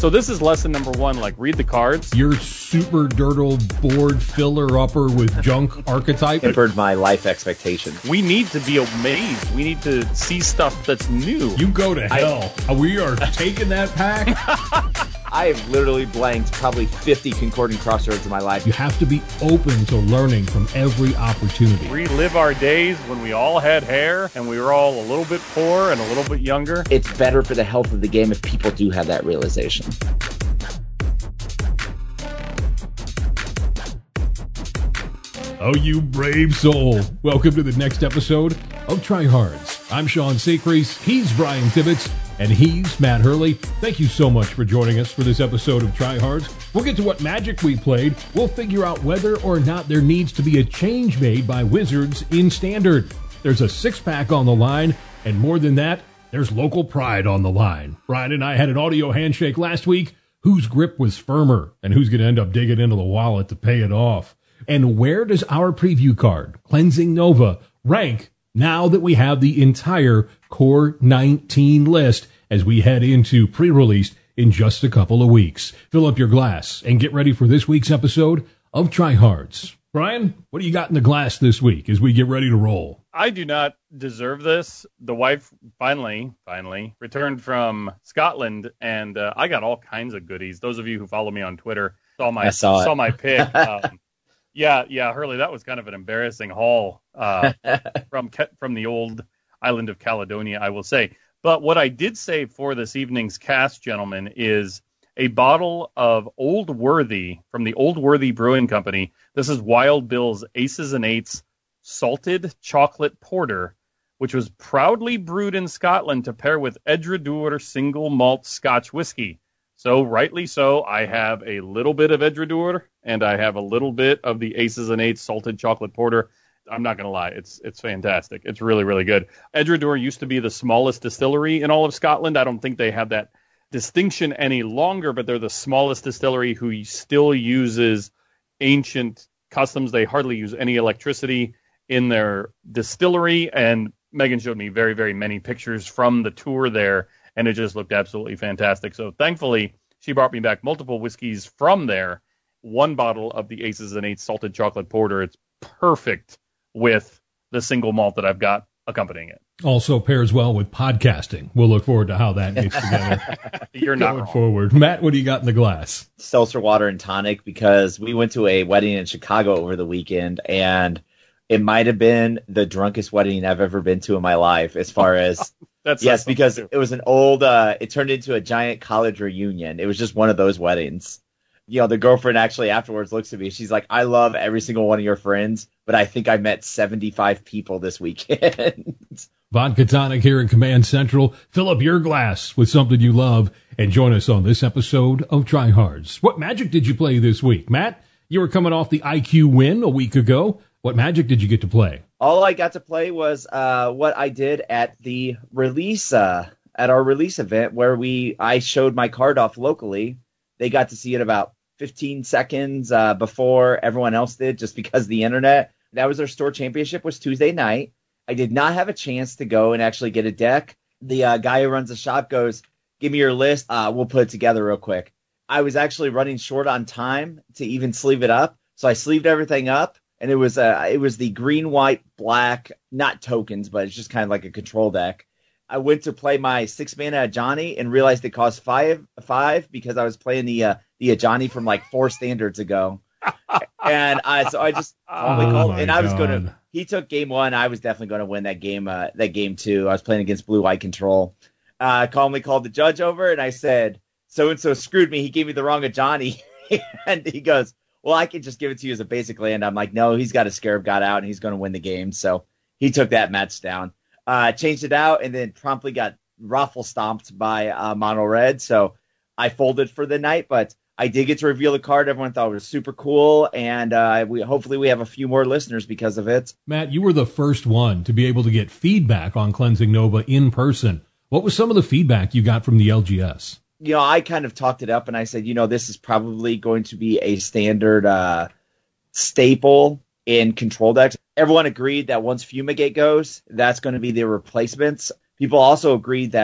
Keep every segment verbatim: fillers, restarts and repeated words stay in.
So this is lesson number one, like read the cards. Your super dirtle board filler-upper with junk archetype. Tempered my life expectations. We need to be amazed. We need to see stuff that's new. You go to hell. I, we are taking that pack. I have literally blanked probably fifty concordant crossroads in my life. You have to be open to learning from every opportunity. Relive our days when we all had hair and we were all a little bit poor and a little bit younger. It's better for the health of the game if people do have that realization. Oh, you brave soul. Welcome to the next episode of Tryhards. I'm Sean Secrease, he's Brian Tibbetts, and he's Matt Hurley. Thank you so much for joining us for this episode of Tryhards. We'll get to what Magic we played. We'll figure out whether or not there needs to be a change made by Wizards in Standard. There's a six-pack on the line, and more than that, there's local pride on the line. Brian and I had an audio handshake last week. Whose grip was firmer, and who's going to end up digging into the wallet to pay it off? And where does our preview card, Cleansing Nova, rank now that we have the entire Core nineteen list as we head into pre-release in just a couple of weeks? Fill up your glass and get ready for this week's episode of Tryhards. Brian, what do you got in the glass this week as we get ready to roll? I do not deserve this. The wife finally, finally returned from Scotland, and uh, I got all kinds of goodies. Those of you who follow me on Twitter saw my I saw, saw my pick. Um, yeah, yeah, Hurley, that was kind of an embarrassing haul uh, from from the old island of Caledonia, I will say. But what I did save for this evening's cast, gentlemen, is a bottle of Old Worthy from the Old Worthy Brewing Company. This is Wild Bill's Aces and Eights Salted Chocolate Porter, which was proudly brewed in Scotland to pair with Edradour single malt Scotch whiskey. So rightly so, I have a little bit of Edradour and I have a little bit of the Aces and Eights Salted Chocolate Porter. I'm not going to lie, it's it's fantastic. It's really, really good. Edradour used to be the smallest distillery in all of Scotland. I don't think they have that distinction any longer, but they're the smallest distillery who still uses ancient customs. They hardly use any electricity in their distillery, and Megan showed me very, very many pictures from the tour there, and it just looked absolutely fantastic. So thankfully, she brought me back multiple whiskeys from there. One bottle of the Aces and Eights Salted Chocolate Porter. It's perfect with the single malt that I've got accompanying it. Also pairs well with podcasting. We'll look forward to how that gets together. You're not going wrong. forward. Matt, what do you got in the glass? Seltzer water and tonic, because we went to a wedding in Chicago over the weekend, and it might have been the drunkest wedding I've ever been to in my life, as far as That's yes, because too. it was an old, uh, it turned into a giant college reunion. It was just one of those weddings. You know, the girlfriend actually afterwards looks at me. She's like, I love every single one of your friends, but I think I met seventy-five people this weekend. Vodka Tonic here in Command Central. Fill up your glass with something you love and join us on this episode of Tryhards. What Magic did you play this week? Matt, you were coming off the I Q win a week ago. What Magic did you get to play? All I got to play was uh, what I did at the release, uh, at our release event, where we I showed my card off locally. They got to see it about fifteen seconds uh, before everyone else did, just because of the internet. That was our store championship, was Tuesday night. I did not have a chance to go and actually get a deck. The uh, guy who runs the shop goes, give me your list. Uh, we'll put it together real quick. I was actually running short on time to even sleeve it up. So I sleeved everything up, and it was uh, it was the green, white, black, not tokens, but it's just kind of like a control deck. I went to play my six mana Ajani and realized it cost five five because I was playing the uh, the Ajani from like four standards ago. And I so I just calmly Oh called, my and I was God. gonna. He took game one. I was definitely going to win that game. Uh, that game two. I was playing against Blue Eye Control. Uh, calmly called the judge over, and I said, "So and so screwed me. He gave me the wrong Ajani." And he goes, "Well, I can just give it to you as a basic land." I'm like, "No, he's got a Scarab God out, and he's going to win the game." So he took that match down. Uh, changed it out, and then promptly got raffle stomped by uh, Mono Red. So I folded for the night, but I did get to reveal the card. Everyone thought it was super cool, and uh, we hopefully we have a few more listeners because of it. Matt, you were the first one to be able to get feedback on Cleansing Nova in person. What was some of the feedback you got from the L G S? You know, I kind of talked it up, and I said, you know, this is probably going to be a standard uh, staple in control decks. Everyone agreed that once Fumigate goes, that's going to be their replacements. People also agreed that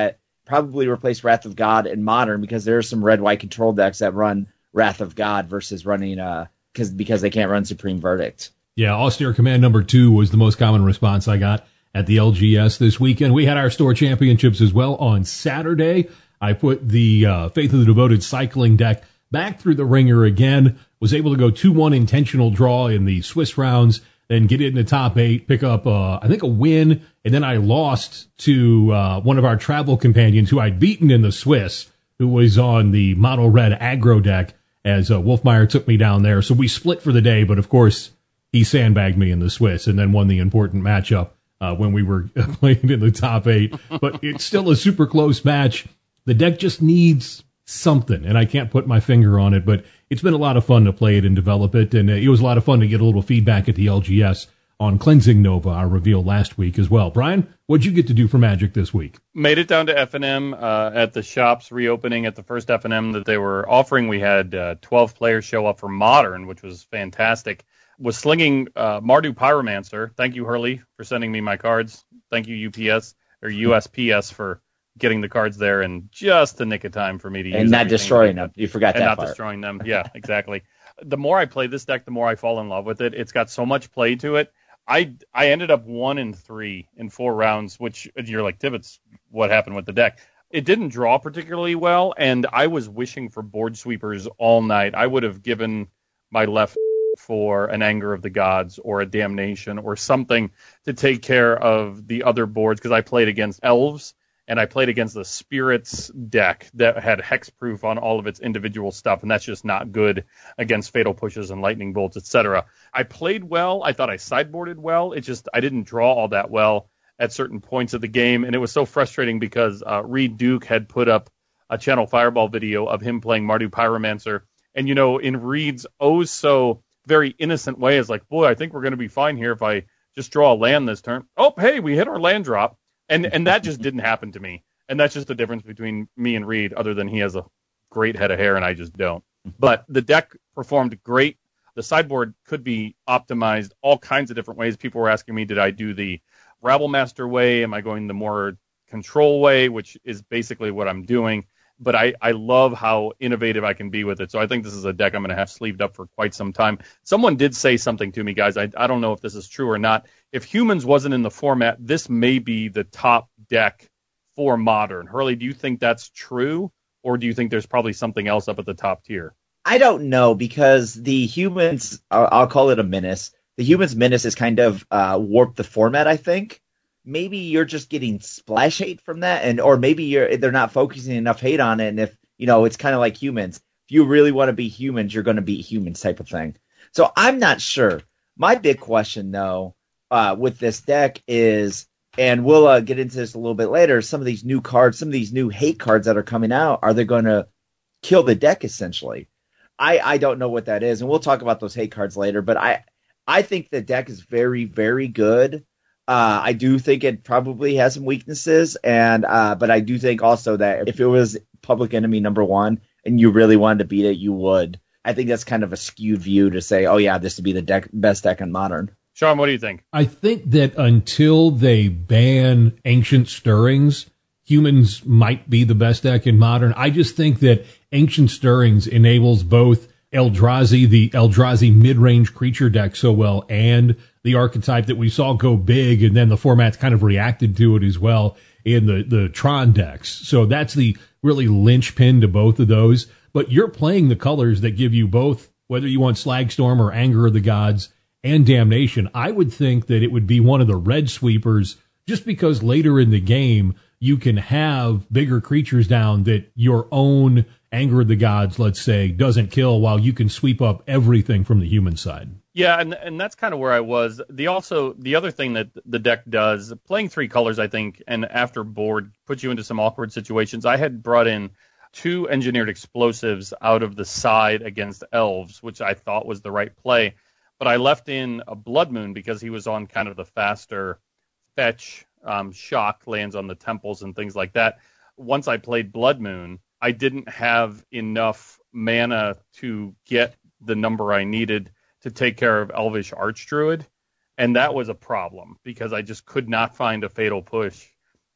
probably replace Wrath of God in Modern, because there are some red-white control decks that run Wrath of God versus running uh because because they can't run Supreme Verdict. Yeah, Austere Command number two was the most common response I got at the L G S this weekend. We had our store championships as well on Saturday. I put the uh, Faith of the Devoted cycling deck back through the ringer again, was able to go two one intentional draw in the Swiss rounds, then get it in the top eight, pick up, uh, I think, a win, and then I lost to uh, one of our travel companions who I'd beaten in the Swiss, who was on the mono red aggro deck, as uh, Wolfmeyer took me down there. So we split for the day, but of course, he sandbagged me in the Swiss and then won the important matchup uh, when we were playing in the top eight. But it's still a super close match. The deck just needs something, and I can't put my finger on it, but it's been a lot of fun to play it and develop it, and it was a lot of fun to get a little feedback at the L G S on Cleansing Nova, our reveal last week as well. Brian, what'd you get to do for Magic this week? Made it down to F and M uh, at the shops reopening at the first F and M that they were offering. We had uh, twelve players show up for Modern, which was fantastic. Was slinging uh, Mardu Pyromancer. Thank you, Hurley, for sending me my cards. Thank you, U P S or U S P S for getting the cards there in just the nick of time for me to use. And not destroying them. You forgot and that not part. destroying them. Yeah, exactly. The more I play this deck, the more I fall in love with it. It's got so much play to it. I I ended up one and three in four rounds, which you're like, Tibbetts, what happened with the deck? It didn't draw particularly well, and I was wishing for board sweepers all night. I would have given my left for an Anger of the Gods or a Damnation or something to take care of the other boards, because I played against Elves and I played against the Spirits deck that had hexproof on all of its individual stuff, and that's just not good against Fatal Pushes and Lightning Bolts, et cetera. I played well. I thought I sideboarded well. It just, I didn't draw all that well at certain points of the game, and it was so frustrating because uh, Reed Duke had put up a Channel Fireball video of him playing Mardu Pyromancer, and, you know, in Reed's oh so very innocent way, is like, boy, I think we're going to be fine here if I just draw a land this turn. Oh, hey, we hit our land drop. And and that just didn't happen to me. And that's just the difference between me and Reed, other than he has a great head of hair and I just don't. But the deck performed great. The sideboard could be optimized all kinds of different ways. People were asking me, did I do the Rabblemaster way? Am I going the more control way, which is basically what I'm doing? But I, I love how innovative I can be with it. So I think this is a deck I'm going to have sleeved up for quite some time. Someone did say something to me, guys. I, I don't know if this is true or not. If Humans wasn't in the format, this may be the top deck for Modern. Hurley, do you think that's true? Or do you think there's probably something else up at the top tier? I don't know, because the Humans, I'll, I'll call it a menace. The Humans menace has kind of uh, warped the format, I think. Maybe you're just getting splash hate from that, and or maybe you're they're not focusing enough hate on it. And if you know, it's kind of like Humans. If you really want to be Humans, you're going to be Humans type of thing. So I'm not sure. My big question, though, uh, with this deck is, and we'll uh, get into this a little bit later, some of these new cards, some of these new hate cards that are coming out, are they going to kill the deck essentially? I I don't know what that is, and we'll talk about those hate cards later. But I I think the deck is very very good. Uh, I do think it probably has some weaknesses, and uh, but I do think also that if it was Public Enemy number one and you really wanted to beat it, you would. I think that's kind of a skewed view to say, oh yeah, this would be the deck, best deck in Modern. Sean, what do you think? I think that until they ban Ancient Stirrings, Humans might be the best deck in Modern. I just think that Ancient Stirrings enables both Eldrazi, the Eldrazi mid-range creature deck so well, and the archetype that we saw go big, and then the format's kind of reacted to it as well in the, the Tron decks. So that's the really linchpin to both of those. But you're playing the colors that give you both, whether you want Slagstorm or Anger of the Gods and Damnation. I would think that it would be one of the red sweepers, just because later in the game you can have bigger creatures down that your own Anger of the Gods, let's say, doesn't kill, while you can sweep up everything from the human side. Yeah, and and that's kind of where I was. The also the other thing that the deck does, playing three colors, I think, and after board puts you into some awkward situations. I had brought in two engineered explosives out of the side against Elves, which I thought was the right play, but I left in a Blood Moon because he was on kind of the faster fetch, um, shock lands on the temples and things like that. Once I played Blood Moon, I didn't have enough mana to get the number I needed to take care of Elvish Archdruid, and that was a problem because I just could not find a Fatal Push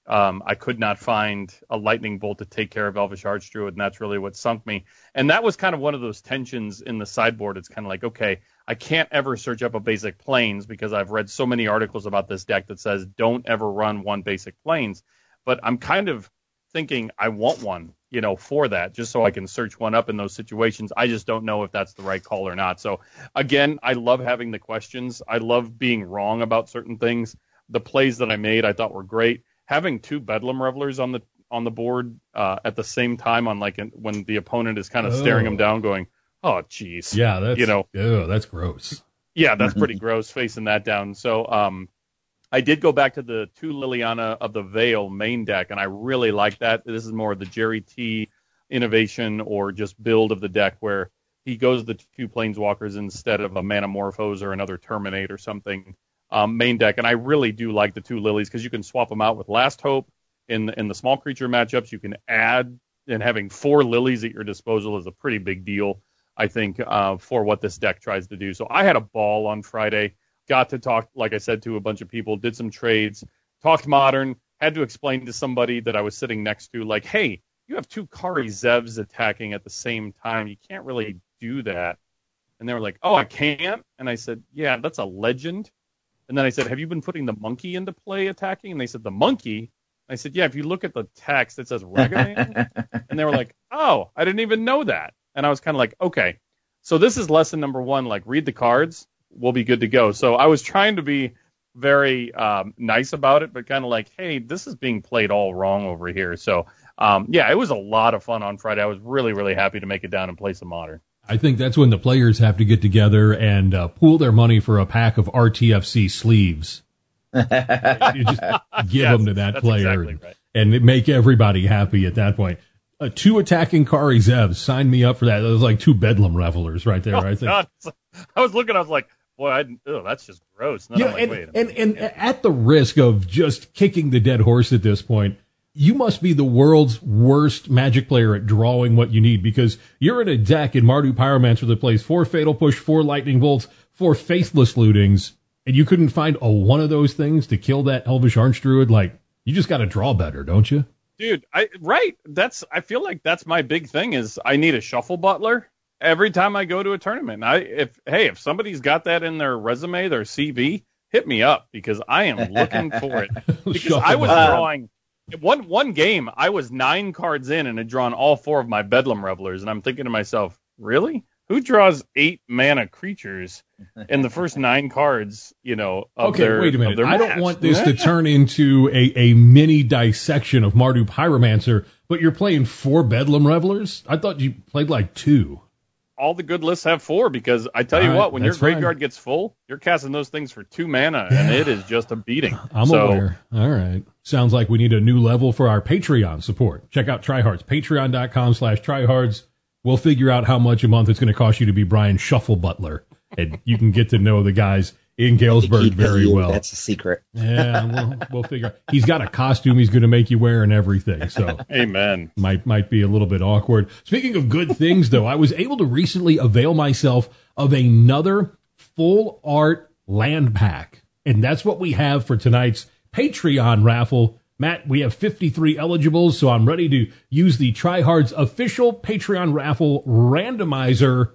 Um, I could not find a lightning bolt to take care of Elvish Archdruid, and that's really what sunk me. And that was kind of one of those tensions in the sideboard. It's kind of like, okay, I can't ever search up a basic plains because I've read so many articles about this deck that says don't ever run one basic plains. But I'm kind of thinking I want one, you know, for that, just so I can search one up in those situations. I just don't know if that's the right call or not. So again, I love having the questions. I love being wrong about certain things. The plays that I made, I thought were great. Having two Bedlam Revelers on the on the board uh, at the same time, on like when the opponent is kind of oh. staring them down, going, "Oh, geez," yeah, that's you know, oh, that's gross. Yeah, that's pretty gross facing that down. So, um, I did go back to the two Liliana of the Veil main deck, and I really like that. This is more of the Jerry T innovation or just build of the deck where he goes the two Planeswalkers instead of a Manamorphose or another Terminate or something. Um, main deck, and I really do like the two Lilies because you can swap them out with Last Hope in in the small creature matchups. You can add, and having four Lilies at your disposal is a pretty big deal, I think, uh, for what this deck tries to do. So I had a ball on Friday, got to talk, like I said, to a bunch of people, did some trades, talked Modern, had to explain to somebody that I was sitting next to, like, hey, you have two Kari Zevs attacking at the same time. You can't really do that. And they were like, oh, I can't? And I said, yeah, that's a legend. And then I said, have you been putting the monkey into play attacking? And they said, the monkey? I said, yeah, if you look at the text, it says Ragavan. And they were like, oh, I didn't even know that. And I was kind of like, okay, so this is lesson number one, like read the cards, we'll be good to go. So I was trying to be very um, nice about it, but kind of like, hey, this is being played all wrong over here. So, um, yeah, it was a lot of fun on Friday. I was really, really happy to make it down and play some Modern. I think that's when the players have to get together and uh, pool their money for a pack of R T F C sleeves. You just give yes, them to that player exactly right. and make everybody happy at that point. Uh, two attacking Kari Zevs, sign me up for that. It was like two Bedlam Revelers right there. Oh, I think. God. I was looking, I was like, boy, I, oh, that's just gross. And, yeah, like, and, Wait and, and at the risk of just kicking the dead horse at this point, you must be the world's worst Magic player at drawing what you need, because you're in a deck in Mardu Pyromancer that plays four Fatal Push, four Lightning Bolts, four Faithless Lootings, and you couldn't find a one of those things to kill that Elvish Archdruid. Like, you just got to draw better, don't you? Dude, I right. That's I feel like that's my big thing is I need a Shuffle Butler every time I go to a tournament. I if hey, if somebody's got that in their resume, their C V, hit me up because I am looking for it. Because I was drawing one one game, I was nine cards in and had drawn all four of my Bedlam Revelers, and I'm thinking to myself, really? Who draws eight mana creatures in the first nine cards, you know, of okay, their wait a minute. I don't want this to turn into a, a mini dissection of Mardu Pyromancer, but you're playing four Bedlam Revelers? I thought you played like two. All the good lists have four, because I tell you right, what, when your graveyard fine. gets full, you're casting those things for two mana, and it is just a beating. I'm so, aware. All right. Sounds like we need a new level for our Patreon support. Check out Tryhards, patreon.com slash tryhards. We'll figure out how much a month it's going to cost you to be Brian Shuffle Butler, and you can get to know the guys in Galesburg very well. That's a secret. Yeah, we'll, we'll figure out. He's got a costume he's going to make you wear and everything. So, amen. Might might be a little bit awkward. Speaking of good things, though, I was able to recently avail myself of another full art land pack, and that's what we have for tonight's Patreon raffle. Matt, we have fifty-three eligibles, so I'm ready to use the Tryhards official Patreon raffle randomizer.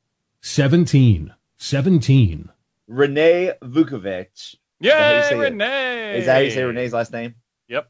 seventeen. seventeen. Renee Vukovic. Yay, Renee! Is that how you say Renee's last name? Yep.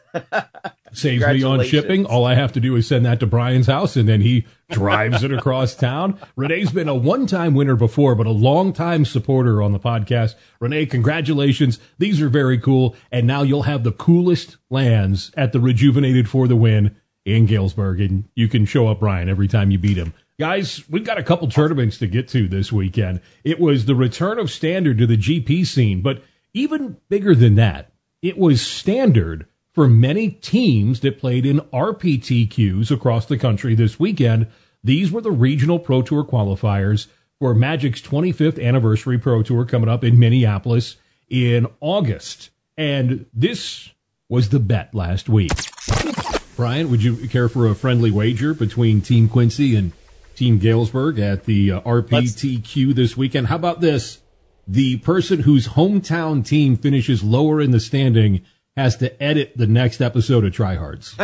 Saves me on shipping. All I have to do is send that to Brian's house, and then he drives it across town. Renee's been a one-time winner before, but a long-time supporter on the podcast. Renee, congratulations. These are very cool, and now you'll have the coolest lands at the Rejuvenated for the Win in Galesburg, and you can show up Brian every time you beat him. Guys, we've got a couple tournaments to get to this weekend. It was the return of Standard to the G P scene, but even bigger than that, it was Standard for many teams that played in R P T Qs across the country this weekend. These were the regional Pro Tour qualifiers for Magic's twenty-fifth anniversary Pro Tour coming up in Minneapolis in August. And this was the bet last week. Brian, would you care for a friendly wager between Team Quincy and Team Galesburg at the uh, R P T Q Let's... this weekend? How about this? The person whose hometown team finishes lower in the standing has to edit the next episode of Tryhards.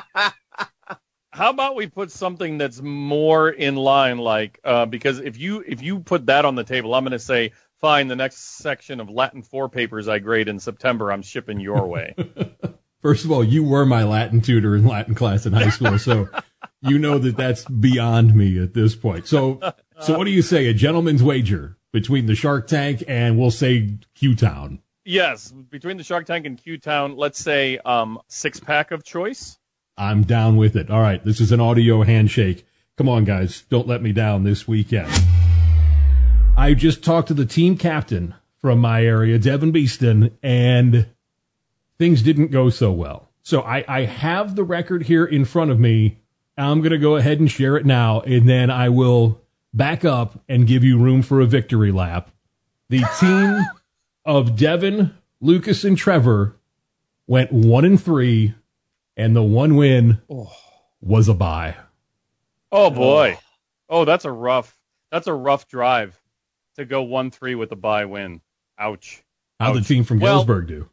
How about we put something that's more in line, like uh, because if you if you put that on the table, I'm going to say, fine, the next section of Latin four papers I grade in September, I'm shipping your way. First of all, you were my Latin tutor in Latin class in high school, so you know that that's beyond me at this point. So, so what do you say? A gentleman's wager between the Shark Tank and we'll say Q-Town. Yes, between the Shark Tank and Q-Town, let's say um, six pack of choice. I'm down with it. All right, this is an audio handshake. Come on, guys, don't let me down this weekend. I just talked to the team captain from my area, Devin Beeston, and things didn't go so well. So I, I have the record here in front of me. I'm going to go ahead and share it now, and then I will back up and give you room for a victory lap. The team of Devin, Lucas, and Trevor went one and three, and the one win oh. was a bye. Oh boy! Oh, that's a rough. That's a rough drive to go one three with a bye win. Ouch! How'd Ouch. the team from well, Galesburg do?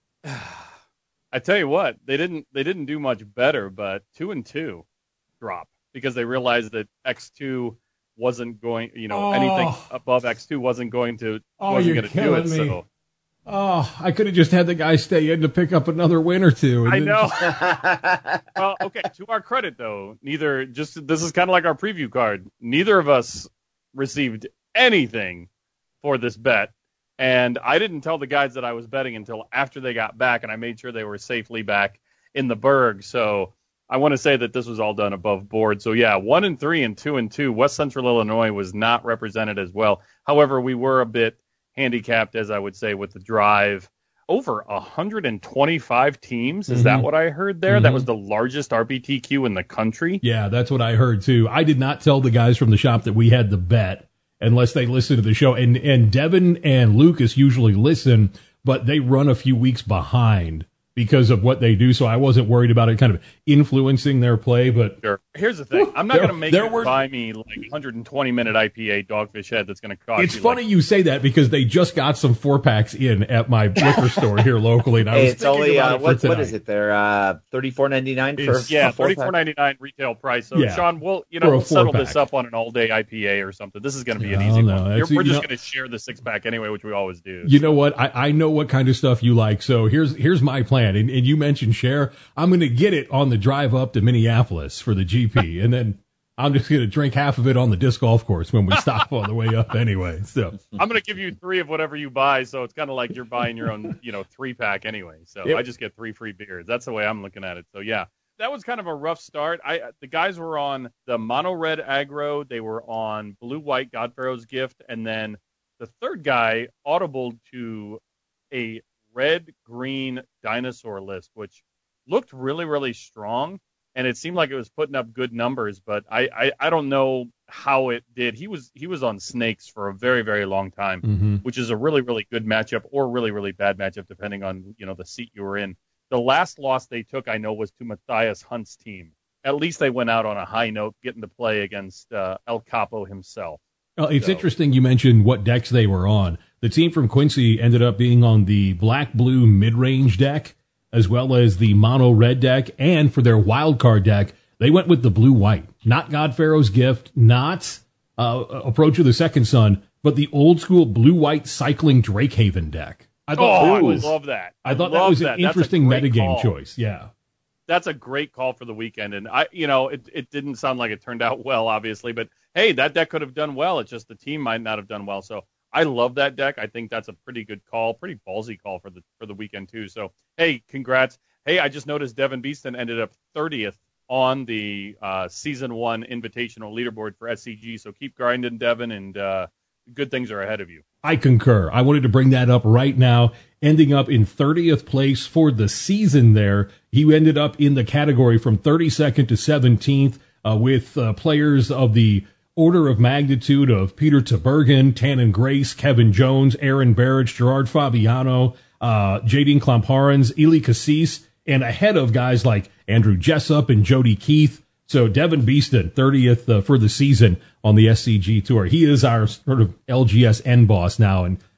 I tell you what, they didn't. They didn't do much better, but two and two drop because they realized that X two wasn't going. You know, oh. anything above X two wasn't going to. Oh, wasn't you're going to do it. killing me. So. Oh, I could have just had the guy stay in to pick up another win or two. And I then know. just- Well, okay. To our credit, though, neither just this is kind of like our preview card. Neither of us received anything for this bet, and I didn't tell the guys that I was betting until after they got back, and I made sure they were safely back in the Berg. So I want to say that this was all done above board. So yeah, one and three and two and two. West Central Illinois was not represented as well. However, we were a bit handicapped, as I would say, with the drive. Over one hundred twenty-five teams. Is mm-hmm. that what I heard there? Mm-hmm. That was the largest R B T Q in the country. Yeah, that's what I heard too. I did not tell the guys from the shop that we had the bet unless they listen to the show. And and Devin and Lucas usually listen, but they run a few weeks behind because of what they do. So I wasn't worried about it kind of influencing their play. But sure. Here's the thing. I'm not going to make you were, buy me like one hundred twenty minute I P A Dogfish Head that's going to cost It's you funny like, you say that because they just got some four packs in at my liquor store here locally. And I hey, was it's only, about uh, it what, for what is it there? Uh, thirty-four ninety-nine for Yeah, a four thirty-four ninety-nine retail price. So, yeah. Sean, we'll, you know, we'll settle this up on an all day I P A or something. This is going to be an no, easy no, one. We're, we're just know, going to share the six pack anyway, which we always do. You so. know what? I, I know what kind of stuff you like. So here's here's my plan. And, and you mentioned share. I'm going to get it on the drive up to Minneapolis for the G P. And then I'm just going to drink half of it on the disc golf course when we stop on the way up anyway. So I'm going to give you three of whatever you buy. So it's kind of like you're buying your own, you know, three pack anyway. So yep. I just get three free beers. That's the way I'm looking at it. So yeah, that was kind of a rough start. I the guys were on the mono red aggro. They were on blue white Godfarrow's gift, and then the third guy audible to a red green dinosaur list, which looked really really strong. And it seemed like it was putting up good numbers, but I, I, I don't know how it did. He was he was on snakes for a very, very long time, mm-hmm. which is a really, really good matchup or really, really bad matchup, depending on, you know, the seat you were in. The last loss they took, I know, was to Matthias Hunt's team. At least they went out on a high note, getting to play against uh, El Capo himself. Well, it's so. interesting you mentioned what decks they were on. The team from Quincy ended up being on the black-blue mid-range deck, as well as the mono red deck, and for their wild card deck, they went with the blue white. Not Godfarrow's gift, not uh, Approach of the Second Son, but the old school blue white cycling Drakehaven deck. I thought oh, that was, I love that. I, I thought that was an that. interesting metagame call. choice. Yeah, that's a great call for the weekend, and I, you know, it it didn't sound like it turned out well, obviously, but hey, that deck could have done well. It's just the team might not have done well. So I love that deck. I think that's a pretty good call, pretty ballsy call for the for the weekend too. So hey, congrats. Hey, I just noticed Devin Beeston ended up thirtieth on the uh, season one invitational leaderboard for S C G. So keep grinding, Devin, and uh, good things are ahead of you. I concur. I wanted to bring that up right now. Ending up in thirtieth place for the season there. He ended up in the category from thirty-second to seventeenth uh, with uh, players of the order of magnitude of Peter Tabergen, Tannen Grace, Kevin Jones, Aaron Barrett, Gerard Fabiano, uh, Jadine Klamparens, Eli Cassis, and ahead of guys like Andrew Jessup and Jody Keith. So Devin Beeston, thirtieth uh, for the season on the S C G Tour. He is our sort of L G S N boss now, and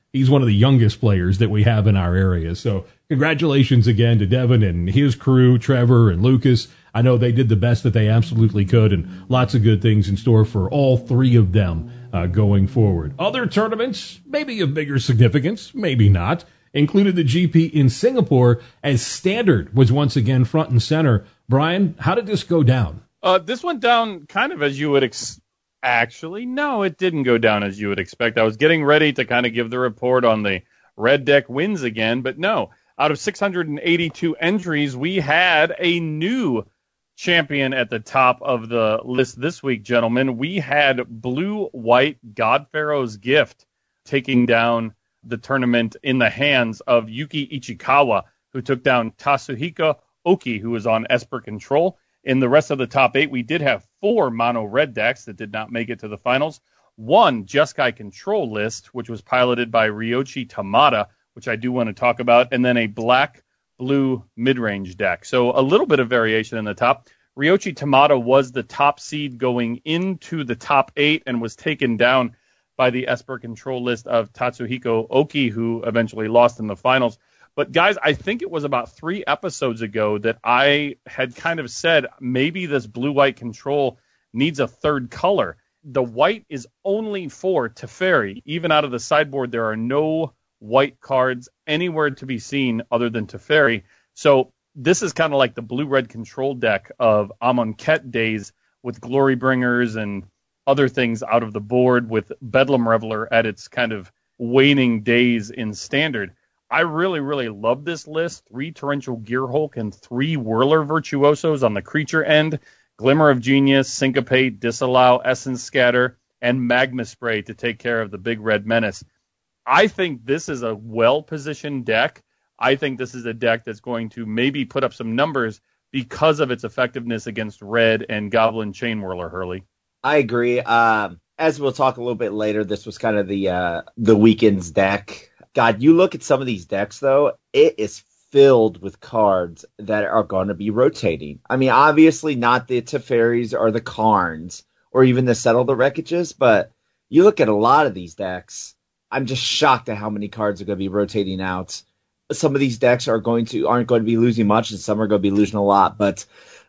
he's one of the youngest players that we have in our area. So congratulations again to Devin and his crew, Trevor and Lucas. I know they did the best that they absolutely could, and lots of good things in store for all three of them uh, going forward. Other tournaments, maybe of bigger significance, maybe not, included the G P in Singapore, as Standard was once again front and center. Brian, how did this go down? Uh, this went down kind of as you would ex- actually. No, it didn't go down as you would expect. I was getting ready to kind of give the report on the red deck wins again, but no. Out of six hundred eighty-two entries, we had a new champion at the top of the list this week, gentlemen. We had Blue-White Godpharaoh's Gift taking down the tournament in the hands of Yuki Ichikawa, who took down Tatsuhiko Oki, who was on Esper Control. In the rest of the top eight, we did have four mono red decks that did not make it to the finals. One Jeskai Control list, which was piloted by Ryoichi Tamada, which I do want to talk about, and then a black-blue mid-range deck. So a little bit of variation in the top. Ryoichi Tamada was the top seed going into the top eight and was taken down by the Esper Control list of Tatsuhiko Oki, who eventually lost in the finals. But guys, I think it was about three episodes ago that I had kind of said maybe this blue-white control needs a third color. The white is only for Teferi. Even out of the sideboard, there are no white cards anywhere to be seen other than Teferi. So this is kind of like the blue-red control deck of Amonkhet days with Glory Bringers and other things out of the board, with Bedlam Reveler at its kind of waning days in Standard. I really, really love this list. Three Torrential Gearhulk and three Whirler Virtuosos on the creature end. Glimmer of Genius, Syncopate, Disallow, Essence Scatter, and Magma Spray to take care of the Big Red Menace. I think this is a well-positioned deck. I think this is a deck that's going to maybe put up some numbers because of its effectiveness against Red and Goblin Chain Whirler, Hurley. I agree. Um, as we'll talk a little bit later, this was kind of the uh, the weekend's deck. God, you look at some of these decks, though, it is filled with cards that are going to be rotating. I mean, obviously not the Teferis or the Karns or even the Settle the Wreckages, but you look at a lot of these decks, I'm just shocked at how many cards are going to be rotating out. Some of these decks are going to aren't going to be losing much, and some are going to be losing a lot. But,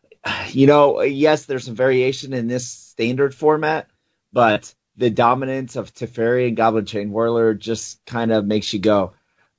you know, yes, there's some variation in this Standard format, but the dominance of Teferi and Goblin Chain Whirler just kind of makes you go,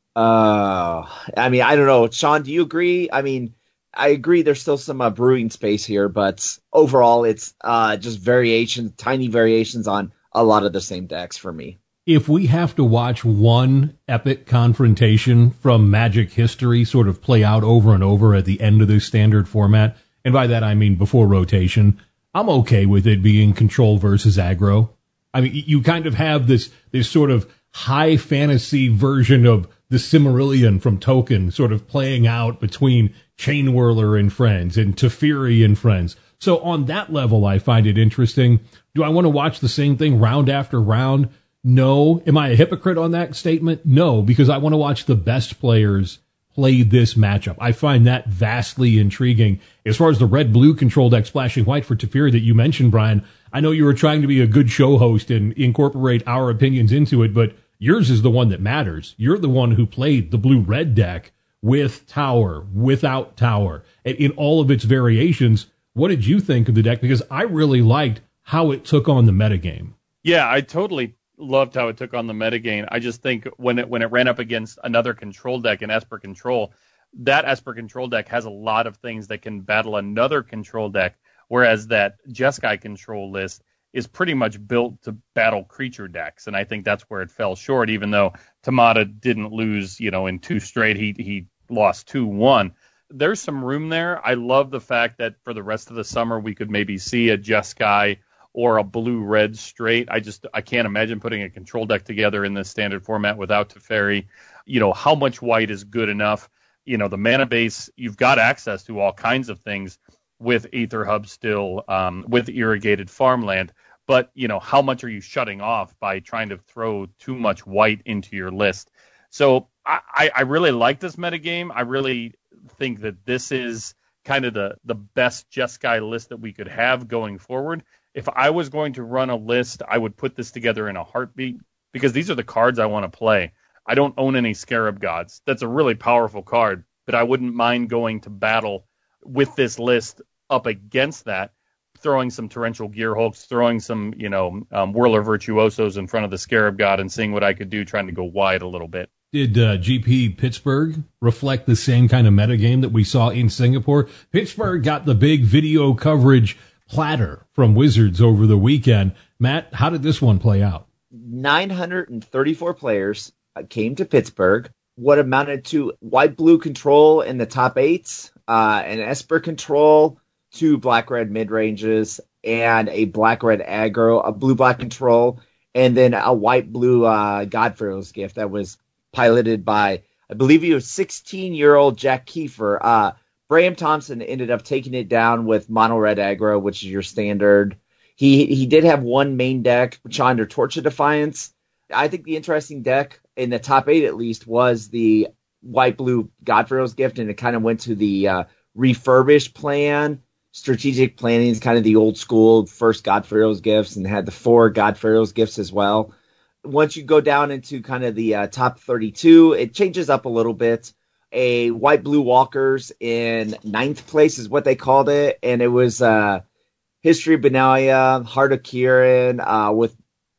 uh, I mean, I don't know. Sean, do you agree? I mean, I agree there's still some uh, brewing space here, but overall it's uh, just variations, tiny variations on a lot of the same decks for me. If we have to watch one epic confrontation from Magic history sort of play out over and over at the end of this Standard format, and by that I mean before rotation, I'm okay with it being Control versus Aggro. I mean, you kind of have this this sort of high fantasy version of the Cimmerillion from Token sort of playing out between Chain Whirler and friends and Teferi and friends. So on that level, I find it interesting. Do I want to watch the same thing round after round? No. Am I a hypocrite on that statement? No, because I want to watch the best players play this matchup. I find that vastly intriguing. As far as the red-blue control deck splashing white for Teferi that you mentioned, Brian, I know you were trying to be a good show host and incorporate our opinions into it, but yours is the one that matters. You're the one who played the blue-red deck with Tower, without Tower, and in all of its variations. What did you think of the deck? Because I really liked how it took on the metagame. Yeah, I totally loved how it took on the metagame. I just think when it when it ran up against another control deck in Esper Control, that Esper Control deck has a lot of things that can battle another control deck, whereas that Jeskai Control list is pretty much built to battle creature decks, and I think that's where it fell short, even though Tamada didn't lose, you know, in two straight. He he lost two one. There's some room there. I love the fact that for the rest of the summer we could maybe see a Jeskai or a blue-red straight. I just I can't imagine putting a control deck together in this Standard format without Teferi. You know, how much white is good enough? You know, the mana base, you've got access to all kinds of things with Aether Hub still, um, with irrigated farmland. But, you know, how much are you shutting off by trying to throw too much white into your list? So I, I really like this metagame. I really think that this is kind of the, the best Jeskai list that we could have going forward. If I was going to run a list, I would put this together in a heartbeat because these are the cards I want to play. I don't own any Scarab Gods. That's a really powerful card, but I wouldn't mind going to battle with this list up against that, throwing some Torrential Gearhulks, throwing some, you know, um, Whirler Virtuosos in front of the Scarab God and seeing what I could do, trying to go wide a little bit. Did uh, G P Pittsburgh reflect the same kind of metagame that we saw in Singapore? Pittsburgh got the big video coverage platter from Wizards over the weekend. Matt, how did this one play out? nine hundred thirty-four players came to Pittsburgh. What amounted to white-blue control in the top eights, uh, an Esper control, two black-red mid-ranges, and a black-red aggro, a blue-black control, and then a white-blue uh, Godpharaoh's Gift that was piloted by, I believe he was sixteen-year-old Jack Kiefer. Uh, Bram Thompson ended up taking it down with mono-red aggro, which is your standard. He he did have one main deck, Chandra Torch of Defiance. I think the interesting deck, in the top eight at least, was the white-blue Godpharaoh's Gift, and it kind of went to the uh, refurbished plan. Strategic planning is kind of the old school first Godpharaoh's Gifts, and had the four Godpharaoh's Gifts as well. Once you go down into kind of the uh, top thirty-two, it changes up a little bit. A white-blue Walkers in ninth place is what they called it, and it was uh, History of Benalia, Heart of Kirin, uh, with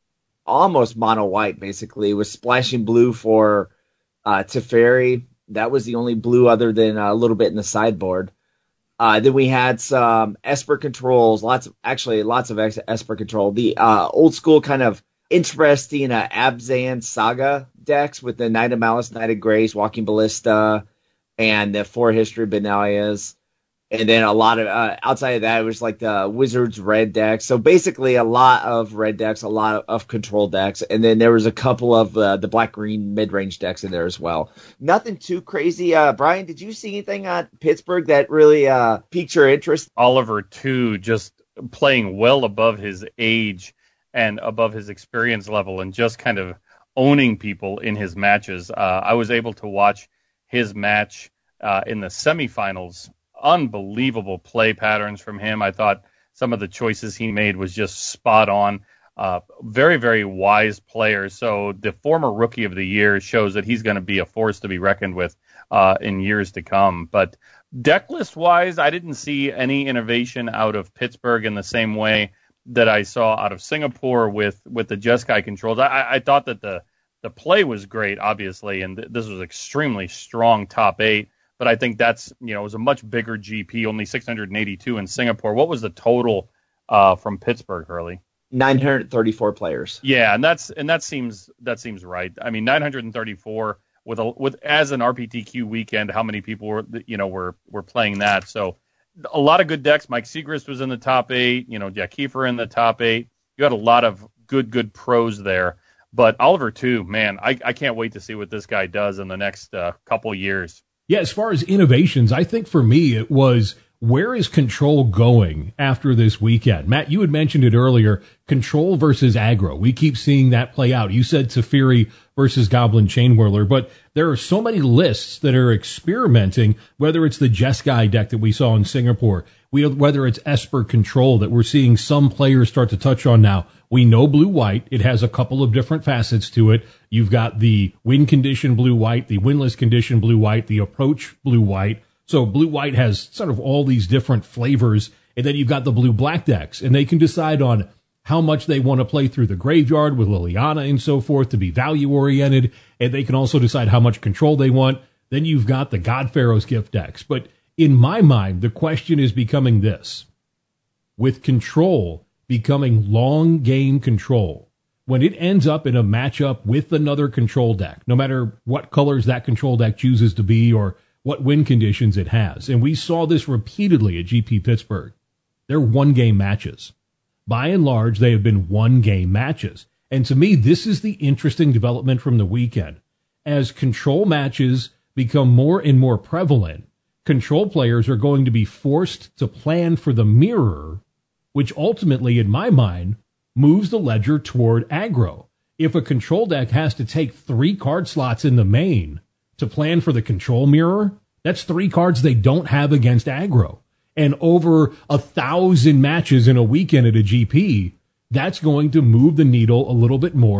almost mono-white, basically. It was splashing blue for uh, Teferi. That was the only blue other than a little bit in the sideboard. Uh, then we had some Esper controls, lots of, actually lots of Esper control. The uh, old school kind of interesting uh, Abzan Saga decks with the Knight of Malice, Knight of Grace, Walking Ballista, and the four History Benalias. And then a lot of, uh, outside of that, it was like the Wizards red decks. So basically a lot of red decks, a lot of, of control decks. And then there was a couple of uh, the black-green mid-range decks in there as well. Nothing too crazy. Uh, Brian, did you see anything on Pittsburgh that really uh, piqued your interest? Oliver, too, just playing well above his age and above his experience level and just kind of owning people in his matches. Uh, I was able to watch his match uh, in the semifinals. Unbelievable play patterns from him. I thought some of the choices he made was just spot on. Uh, very, very wise player. So the former Rookie of the Year shows that he's going to be a force to be reckoned with uh, in years to come. But deck list wise, I didn't see any innovation out of Pittsburgh in the same way that I saw out of Singapore with, with the Jeskai controls. I, I thought that the, the play was great, obviously, and th- this was extremely strong top eight. But I think that's, you know, it was a much bigger G P, only six hundred eighty-two in Singapore. What was the total uh, from Pittsburgh, Hurley? nine hundred thirty-four players. Yeah, and that's and that seems that seems right. I mean, nine hundred thirty-four with a with as an R P T Q weekend, how many people were you know were were playing that? So a lot of good decks. Mike Segrist was in the top eight. You know, Jack Kiefer in the top eight. You had a lot of good good pros there. But Oliver too, man, I I can't wait to see what this guy does in the next uh, couple years. Yeah, as far as innovations, I think for me it was, where is Control going after this weekend? Matt, you had mentioned it earlier, Control versus aggro. We keep seeing that play out. You said Teferi versus Goblin Chainwhirler, but there are so many lists that are experimenting, whether it's the Jeskai deck that we saw in Singapore, we, whether it's Esper Control that we're seeing some players start to touch on now. We know blue-white. It has a couple of different facets to it. You've got the win condition blue-white, the winless condition blue-white, the approach blue-white. So blue-white has sort of all these different flavors. And then you've got the blue-black decks, and they can decide on how much they want to play through the graveyard with Liliana and so forth to be value-oriented. And they can also decide how much control they want. Then you've got the Godpharaoh's Gift decks. But in my mind, the question is becoming this. With control becoming long game control, when it ends up in a matchup with another control deck, no matter what colors that control deck chooses to be or what win conditions it has. And we saw this repeatedly at G P Pittsburgh. They're one-game matches. By and large, they have been one-game matches. And to me, this is the interesting development from the weekend. As control matches become more and more prevalent, control players are going to be forced to plan for the mirror, which ultimately, in my mind, moves the ledger toward aggro. If a control deck has to take three card slots in the main to plan for the control mirror, that's three cards they don't have against aggro. And over a thousand matches in a weekend at a G P, that's going to move the needle a little bit more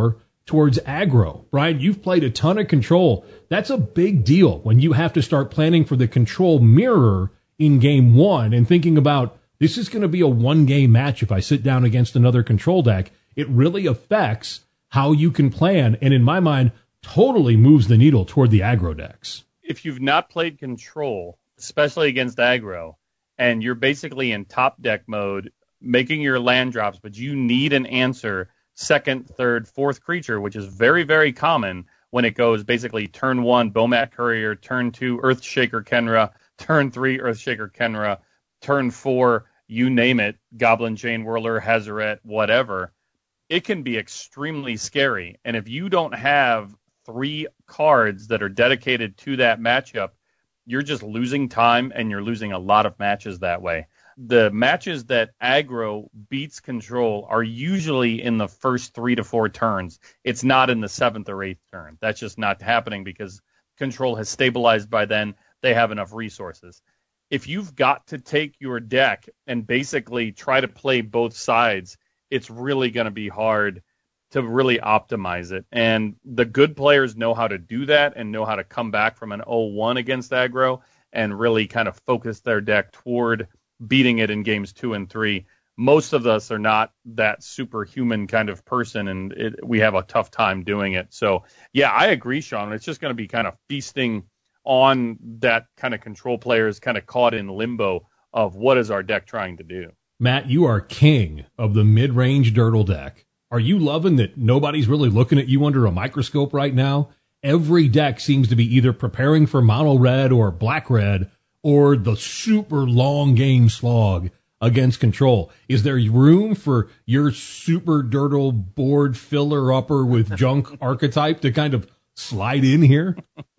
towards aggro. Brian, you've played a ton of control. That's a big deal when you have to start planning for the control mirror in game one and thinking about, this is going to be a one-game match if I sit down against another control deck. It really affects how you can plan, and in my mind, totally moves the needle toward the aggro decks. If you've not played control, especially against aggro, and you're basically in top deck mode, making your land drops, but you need an answer second, third, fourth creature, which is very, very common when it goes basically turn one, Bomat Courier, turn two, Earthshaker Kenra, turn three, Earthshaker Kenra, turn four, you name it, Goblin Chain Whirler, Hazaret, whatever. It can be extremely scary. And if you don't have three cards that are dedicated to that matchup, you're just losing time and you're losing a lot of matches that way. The matches that aggro beats control are usually in the first three to four turns. It's not in the seventh or eighth turn. That's just not happening because control has stabilized by then. They have enough resources. If you've got to take your deck and basically try to play both sides, it's really going to be hard to really optimize it. And the good players know how to do that and know how to come back from an oh one against aggro and really kind of focus their deck toward beating it in games two and three. Most of us are not that superhuman kind of person, and it, we have a tough time doing it. So, yeah, I agree, Sean. It's just going to be kind of feasting on that kind of control players kind of caught in limbo of what is our deck trying to do. Matt, you are king of the mid-range Dirtle deck. Are you loving that nobody's really looking at you under a microscope right now? Every deck seems to be either preparing for mono red or black red or the super long game slog against control. Is there room for your super Dirtle board filler upper with junk archetype to kind of slide in here?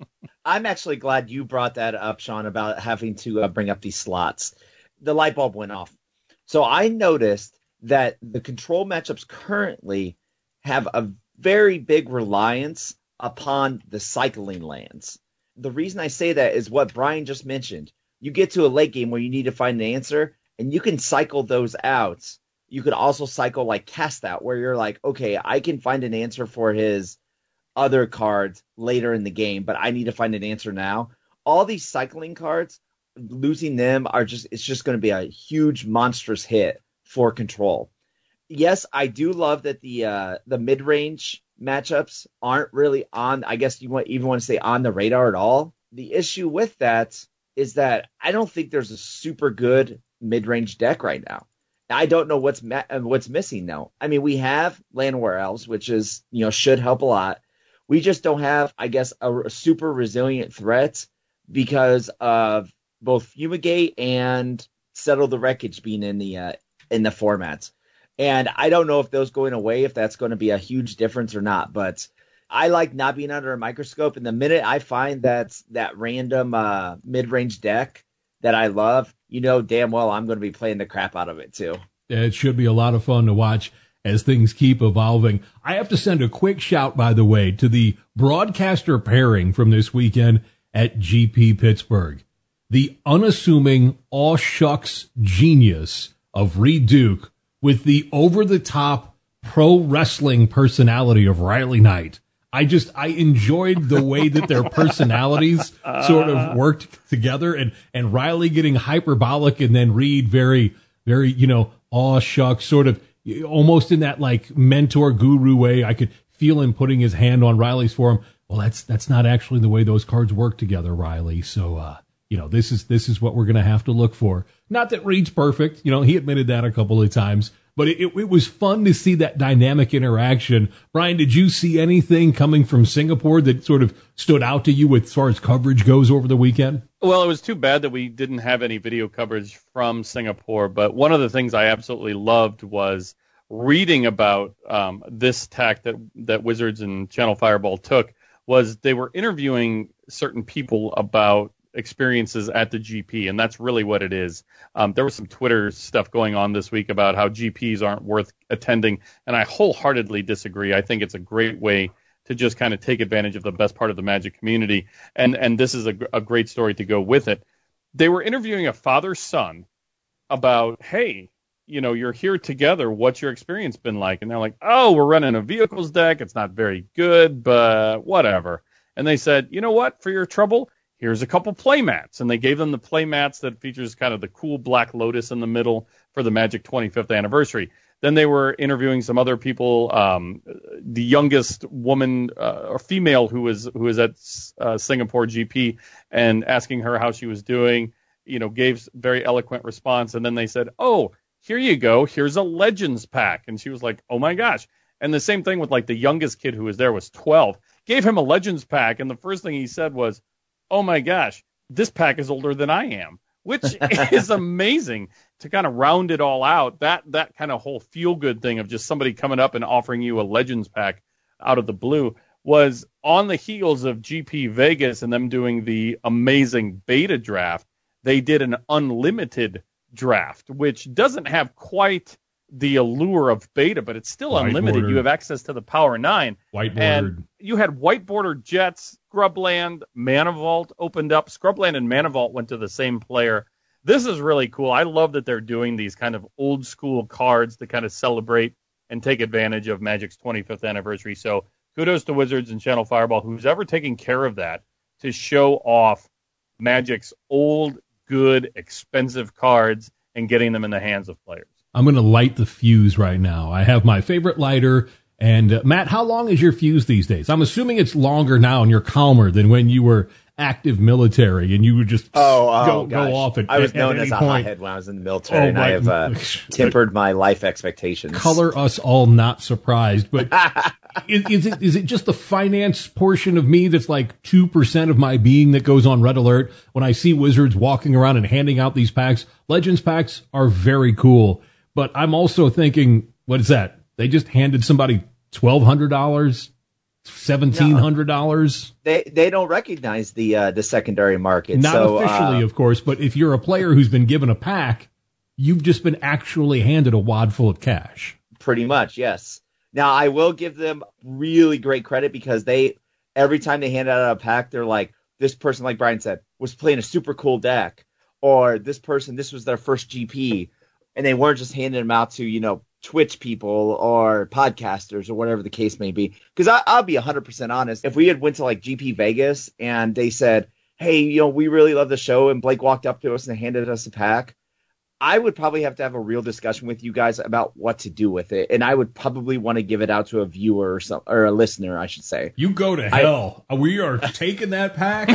I'm actually glad you brought that up, Sean, about having to uh, bring up these slots. The light bulb went off. So I noticed that the control matchups currently have a very big reliance upon the cycling lands. The reason I say that is what Brian just mentioned. You get to a late game where you need to find an answer, and you can cycle those out. You could also cycle like cast out, where you're like, okay, I can find an answer for his other cards later in the game, but I need to find an answer now. All these cycling cards, losing them are just, it's just going to be a huge monstrous hit for control. Yes, I do love that the uh, the mid-range matchups aren't really on, I guess you want, even want to say on the radar at all. The issue with that is that I don't think there's a super good mid-range deck right now. I don't know what's ma- what's missing though. I mean, we have Llanowar Elves, which is, you know, should help a lot. We just don't have, I guess, a, a super resilient threat because of both Fumigate and Settle the Wreckage being in the uh, in the formats. And I don't know if those going away, if that's going to be a huge difference or not. But I like not being under a microscope. And the minute I find that that random uh, mid-range deck that I love, you know damn well I'm going to be playing the crap out of it too. It should be a lot of fun to watch as things keep evolving. I have to send a quick shout, by the way, to the broadcaster pairing from this weekend at G P Pittsburgh. The unassuming, aw shucks genius of Reed Duke with the over-the-top pro wrestling personality of Riley Knight. I just, I enjoyed the way that their personalities sort of worked together, and, and Riley getting hyperbolic and then Reed very, very, you know, aw shucks, sort of almost in that like mentor guru way. I could feel him putting his hand on Riley's forearm. Well, that's, that's not actually the way those cards work together, Riley. So, uh, you know, this is, this is what we're going to have to look for. Not that Reed's perfect. You know, he admitted that a couple of times, but it, it, it was fun to see that dynamic interaction. Brian, did you see anything coming from Singapore that sort of stood out to you as far as coverage goes over the weekend? Well, it was too bad that we didn't have any video coverage from Singapore, but one of the things I absolutely loved was reading about um, this tack that, that Wizards and Channel Fireball took. Was they were interviewing certain people about experiences at the G P, and that's really what it is. Um, there was some Twitter stuff going on this week about how G Ps aren't worth attending, and I wholeheartedly disagree. I think it's a great way to just kind of take advantage of the best part of the Magic community, and and this is a, a great story to go with it. They were interviewing a father-son about, hey, you know, you're here together. What's your experience been like? And they're like, oh, we're running a vehicles deck. It's not very good, but whatever. And they said, you know what? For your trouble, here's a couple play mats. And they gave them the play mats that features kind of the cool Black Lotus in the middle for the Magic twenty-fifth anniversary. Then they were interviewing some other people. Um, the youngest woman uh, or female who was who was at uh, Singapore G P, and asking her how she was doing. You know, gave very eloquent response. And then they said, "Oh, here you go. Here's a Legends pack." And she was like, "Oh my gosh!" And the same thing with like the youngest kid who was there was twelve. Gave him a Legends pack, and the first thing he said was, "Oh my gosh, this pack is older than I am." Which is amazing to kind of round it all out. That that kind of whole feel-good thing of just somebody coming up and offering you a Legends pack out of the blue was on the heels of G P Vegas and them doing the amazing beta draft. They did an unlimited draft, which doesn't have quite the allure of beta, but it's still White unlimited. bordered. You have access to the Power Nine. White And bordered. you had white border Jets, Scrubland, Mana Vault opened up. Scrubland and Mana Vault went to the same player. This is really cool. I love that they're doing these kind of old school cards to kind of celebrate and take advantage of Magic's twenty-fifth anniversary. So kudos to Wizards and Channel Fireball, who's ever taking care of that, to show off Magic's old, good, expensive cards and getting them in the hands of players. I'm going to light the fuse right now. I have my favorite lighter. And uh, Matt, how long is your fuse these days? I'm assuming it's longer now and you're calmer than when you were active military and you would just Oh, oh go, gosh. go off at, I was at, known at as any a point. hothead when I was in the military, Oh, and I right. have uh, tempered my life expectations. Color us all not surprised. But is, is it is it just the finance portion of me that's like two percent of my being that goes on red alert when I see Wizards walking around and handing out these packs? Legends packs are very cool. But I'm also thinking, what is that? They just handed somebody twelve hundred dollars, seventeen hundred dollars. They they don't recognize the uh, the secondary market. Not so, officially, uh, of course, but if you're a player who's been given a pack, you've just been actually handed a wad full of cash. Pretty much, yes. Now, I will give them really great credit because they, every time they hand out a pack, they're like, this person, like Brian said, was playing a super cool deck. Or this person, this was their first G P. And they weren't just handing them out to, you know, Twitch people or podcasters or whatever the case may be. Because I'll be one hundred percent honest. If we had went to like G P Vegas and they said, hey, you know, we really love the show, and Blake walked up to us and handed us a pack, I would probably have to have a real discussion with you guys about what to do with it. And I would probably want to give it out to a viewer or some, or a listener, I should say. You go to hell. I, we are taking that pack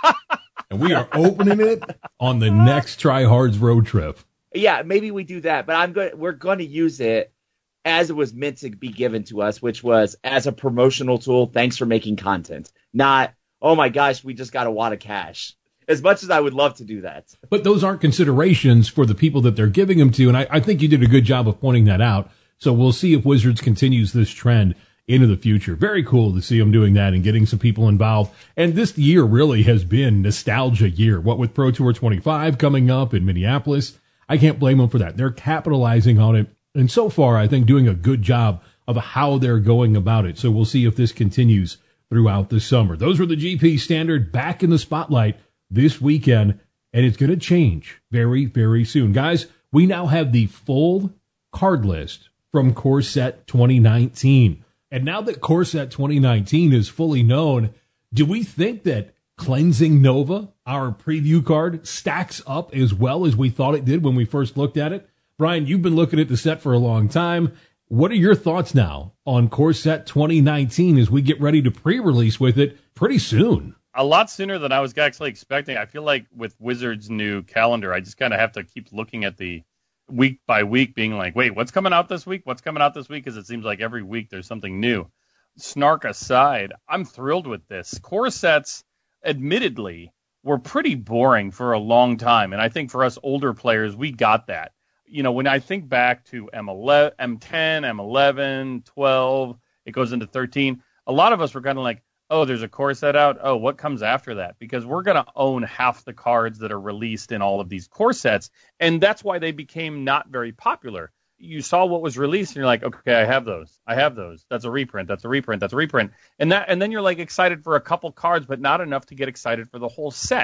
and we are opening it on the next Try Hard's road trip. Yeah, maybe we do that, but I'm going. We're going to use it as it was meant to be given to us, which was as a promotional tool. Thanks for making content. Not, oh my gosh, we just got a wad of cash. As much as I would love to do that, but those aren't considerations for the people that they're giving them to, and I, I think you did a good job of pointing that out. So we'll see if Wizards continues this trend into the future. Very cool to see them doing that and getting some people involved. And this year really has been nostalgia year. What with Pro Tour twenty-five coming up in Minneapolis. I can't blame them for that. They're capitalizing on it. And so far, I think doing a good job of how they're going about it. So we'll see if this continues throughout the summer. Those were the G P Standard back in the spotlight this weekend. And it's going to change very, very soon. Guys, we now have the full card list from Core Set twenty nineteen. And now that Core Set twenty nineteen is fully known, do we think that Cleansing Nova, our preview card, stacks up as well as we thought it did when we first looked at it? Brian, you've been looking at the set for a long time. What are your thoughts now on Core Set twenty nineteen as we get ready to pre-release with it pretty soon? A lot sooner than I was actually expecting. I feel like with Wizards' new calendar, I just kind of have to keep looking at the week by week, being like, wait, what's coming out this week? What's coming out this week? Because it seems like every week there's something new. Snark aside, I'm thrilled with this. Core sets, admittedly, were pretty boring for a long time. And I think for us older players, we got that. You know, when I think back to M eleven, M ten, M eleven, twelve, it goes into thirteen, a lot of us were kind of like, oh, there's a core set out. Oh, what comes after that? Because we're going to own half the cards that are released in all of these core sets. And that's why they became not very popular. You saw what was released and you're like, okay, I have those. I have those. That's a reprint. That's a reprint. That's a reprint. And that, and then you're like excited for a couple cards, but not enough to get excited for the whole set.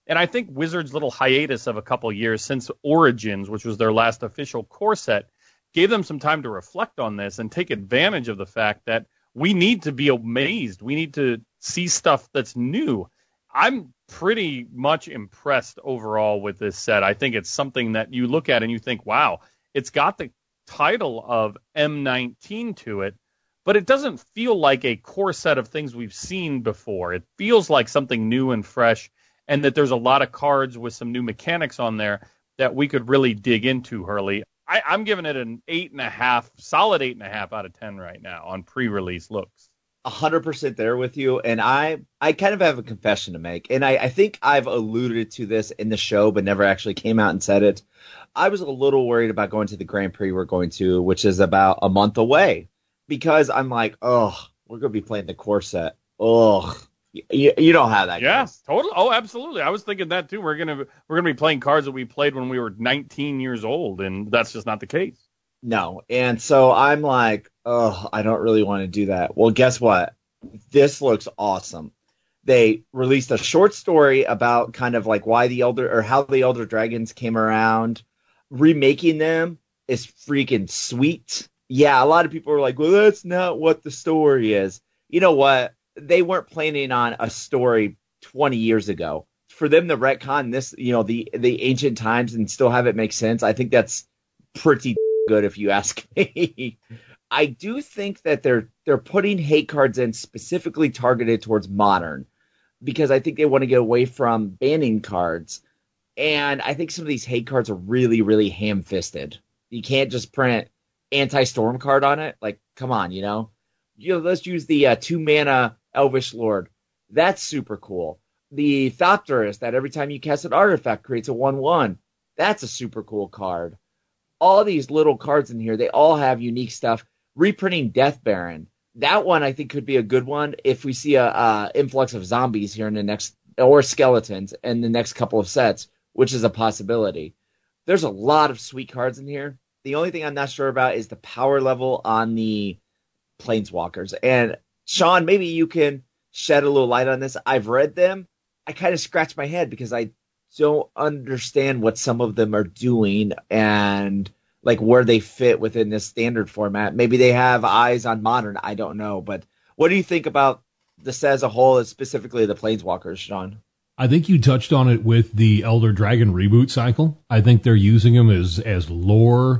And I think Wizards' little hiatus of a couple years since Origins, which was their last official core set, gave them some time to reflect on this and take advantage of the fact that we need to be amazed. We need to see stuff that's new. I'm pretty much impressed overall with this set. I think it's something that you look at and you think, wow, it's got the title of M nineteen to it, but it doesn't feel like a core set of things we've seen before. It feels like something new and fresh, and that there's a lot of cards with some new mechanics on there that we could really dig into, Hurley. I, I'm giving it an eight and a half, solid eight and a half out of ten right now on pre-release looks. A hundred percent there with you. And I, I kind of have a confession to make. And I, I think I've alluded to this in the show, but never actually came out and said it. I was a little worried about going to the Grand Prix we're going to, which is about a month away, because I'm like, oh, we're going to be playing the core set. Oh, you, you don't have that. Yes, yeah, totally. Oh, absolutely. I was thinking that too. We're going to, we're going to be playing cards that we played when we were nineteen years old. And that's just not the case. No. And so I'm like, oh, I don't really want to do that. Well, guess what? This looks awesome. They released a short story about kind of like why the Elder or how the Elder Dragons came around. Remaking them is freaking sweet. Yeah, a lot of people are like, well, that's not what the story is. You know what? They weren't planning on a story twenty years ago. For them to retcon this, you know, the, the ancient times and still have it make sense, I think that's pretty good if you ask me. I do think that they're they're putting hate cards in specifically targeted towards Modern, because I think they want to get away from banning cards. And I think some of these hate cards are really, really ham-fisted. You can't just print anti-storm card on it. Like, come on, you know? You know, let's use the uh, two-mana Elvish Lord. That's super cool. The Thopterus, that every time you cast an artifact creates a one one. That's a super cool card. All these little cards in here, they all have unique stuff. Reprinting Death Baron. That one I think could be a good one if we see a, a influx of zombies here in the next, or skeletons in the next couple of sets, which is a possibility. There's a lot of sweet cards in here. The only thing I'm not sure about is the power level on the Planeswalkers. And Sean, maybe you can shed a little light on this. I've read them. I kind of scratch my head because I don't understand what some of them are doing and like where they fit within this standard format. Maybe they have eyes on Modern. I don't know. But what do you think about the set as a whole, specifically the Planeswalkers, Sean? I think you touched on it with the Elder Dragon reboot cycle. I think they're using them as, as lore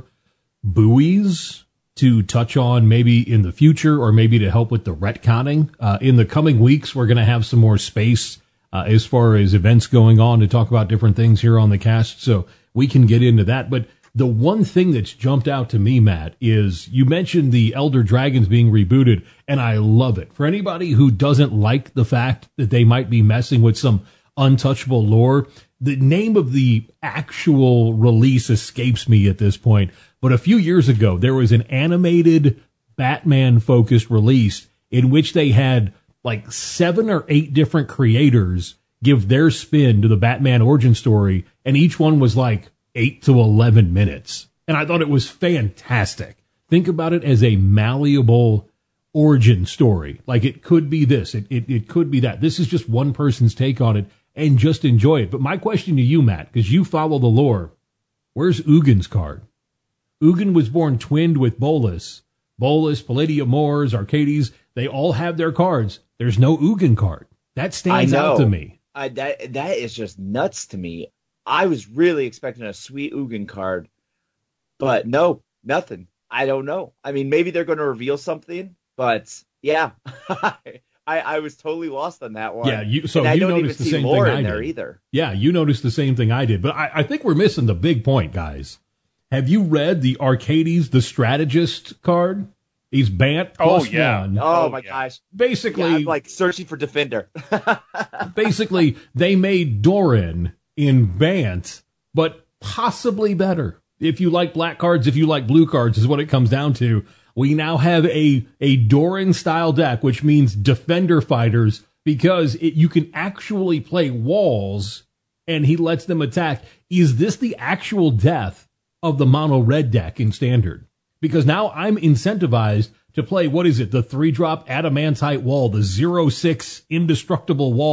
buoys to touch on maybe in the future, or maybe to help with the retconning. Uh, in the coming weeks, we're going to have some more space uh, as far as events going on to talk about different things here on the cast. So we can get into that. But the one thing that's jumped out to me, Matt, is you mentioned the Elder Dragons being rebooted, and I love it. For anybody who doesn't like the fact that they might be messing with some untouchable lore, the name of the actual release escapes me at this point. But a few years ago, there was an animated Batman-focused release in which they had like seven or eight different creators give their spin to the Batman origin story, and each one was like eight to eleven minutes. And I thought it was fantastic. Think about it as a malleable origin story. Like, it could be this, it, it, it could be that. This is just one person's take on it, and just enjoy it. But my question to you, Matt, because you follow the lore, where's Ugin's card? Ugin was born twinned with Bolas. Bolas, Palladia Mors, Arcades, they all have their cards. There's no Ugin card. That stands out to me. I, that That is just nuts to me. I was really expecting a sweet Ugin card, but no, nothing. I don't know. I mean, maybe they're going to reveal something, but yeah, I, I was totally lost on that one. Yeah, you, so and I you don't noticed even the see same lore thing in I there did. either. Yeah, you noticed the same thing I did, but I, I think we're missing the big point, guys. Have you read the Arcades the Strategist card? He's Bant plus oh, yeah. one. Oh, Oh, my yeah. gosh. Basically, Yeah, I'm like searching for Defender. basically, they made Doran in Bant, but possibly better. If you like black cards, if you like blue cards, is what it comes down to. We now have a, a Doran-style deck, which means Defender fighters, because it, you can actually play walls, and he lets them attack. Is this the actual death of the mono red deck in Standard? Because now I'm incentivized to play, what is it, the three-drop Adamantite Wall, the zero six indestructible wall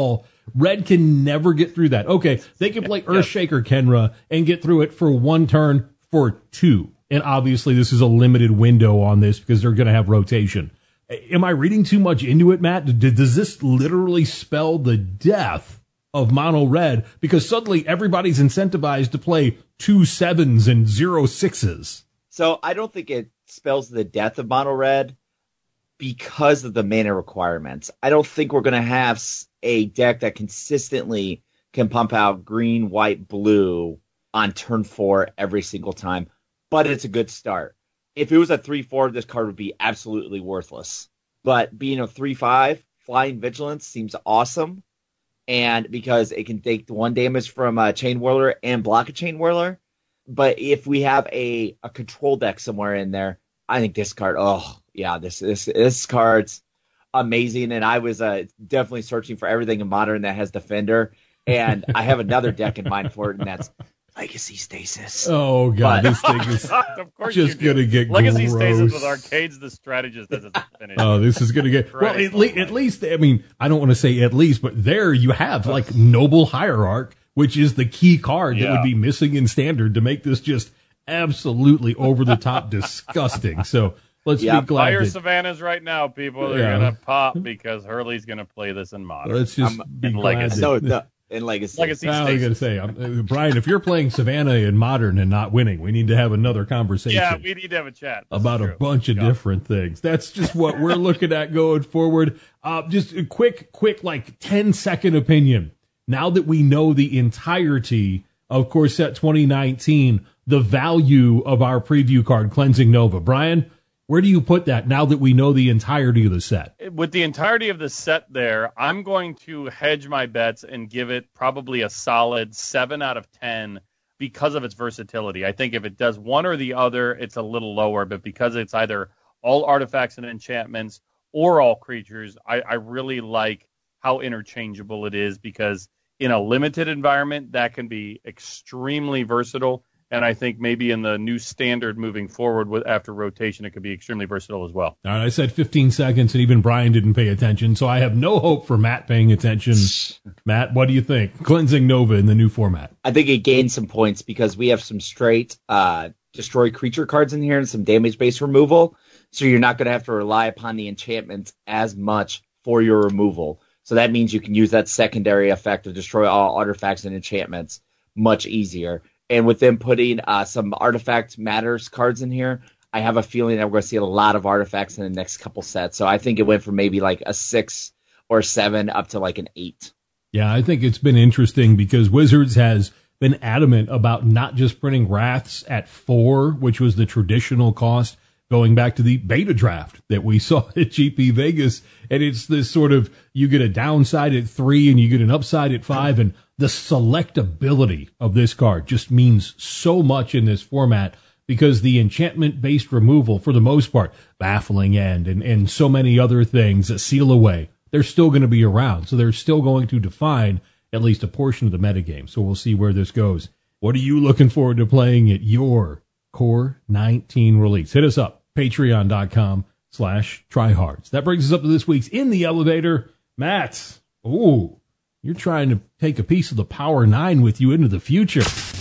Red can never get through that. Okay, they can play Earthshaker Kenra and get through it for one turn for two. And obviously this is a limited window on this because they're going to have rotation. Am I reading too much into it, Matt? Does this literally spell the death of mono red? Because suddenly everybody's incentivized to play two sevens and zero sixes. So I don't think it spells the death of mono red because of the mana requirements. I don't think we're going to have a deck that consistently can pump out green, white, blue on turn four every single time. But it's a good start. If it was a three four, this card would be absolutely worthless. But being a three five, Flying Vigilance seems awesome. And because it can take one damage from a Chain Whirler and block a Chain Whirler. But if we have a, a control deck somewhere in there, I think this card, oh, yeah, this this, this card's amazing. And I was uh, definitely searching for everything in Modern that has Defender. And I have another deck in mind for it, and that's Legacy Stasis. Oh, God, But- this thing is Of course just you do. going to get Legacy gross. Stasis with Arcades the Strategist as its finish. Oh, this is going to get, well, Right. at, le- at least, I mean, I don't want to say at least, but there you have like Noble Hierarch, which is the key card that Yeah. would be missing in Standard to make this just absolutely over the top disgusting. So let's Yeah, be glad Fire that, Savannahs right now, people. They're Yeah. going to pop because Hurley's going to play this in Modern. let's just I'm- be and glad Legacy. that, No, no, in Legacy. Legacy I was going to Stasis. say, um, uh, Brian, if you're playing Savannah in Modern and not winning, we need to have another conversation. Yeah, we need to have a chat. This About is a true. bunch of Yeah. different things. That's just what we're looking at going forward. Uh, just a quick, quick, like ten second opinion. Now that we know the entirety of Core Set twenty nineteen, the value of our preview card, Cleansing Nova. Brian, where do you put that now that we know the entirety of the set? With the entirety of the set there, I'm going to hedge my bets and give it probably a solid seven out of ten because of its versatility. I think if it does one or the other, it's a little lower, but because it's either all artifacts and enchantments or all creatures, I, I really like how interchangeable it is because in a limited environment, that can be extremely versatile. And I think maybe in the new Standard moving forward with after rotation, it could be extremely versatile as well. All right, I said fifteen seconds, and even Brian didn't pay attention, so I have no hope for Matt paying attention. Matt, what do you think? Cleansing Nova in the new format. I think it gained some points because we have some straight uh, destroy creature cards in here and some damage-based removal. So you're not going to have to rely upon the enchantments as much for your removal. So that means you can use that secondary effect of destroy all artifacts and enchantments much easier. And with them putting uh, some artifact matters cards in here, I have a feeling that we're going to see a lot of artifacts in the next couple sets. So I think it went from maybe like a six or seven up to like an eight. Yeah, I think it's been interesting because Wizards has been adamant about not just printing Wraths at four, which was the traditional cost, going back to the beta draft that we saw at G P Vegas. And it's this sort of, you get a downside at three and you get an upside at five. And the selectability of this card just means so much in this format because the enchantment-based removal, for the most part, Baffling End and, and so many other things that seal away, they're still going to be around. So they're still going to define at least a portion of the metagame. So we'll see where this goes. What are you looking forward to playing at your Core nineteen release? Hit us up, patreon.com slash tryhards. That brings us up to this week's In the Elevator. Matt, ooh, you're trying to take a piece of the Power Nine with you into the future.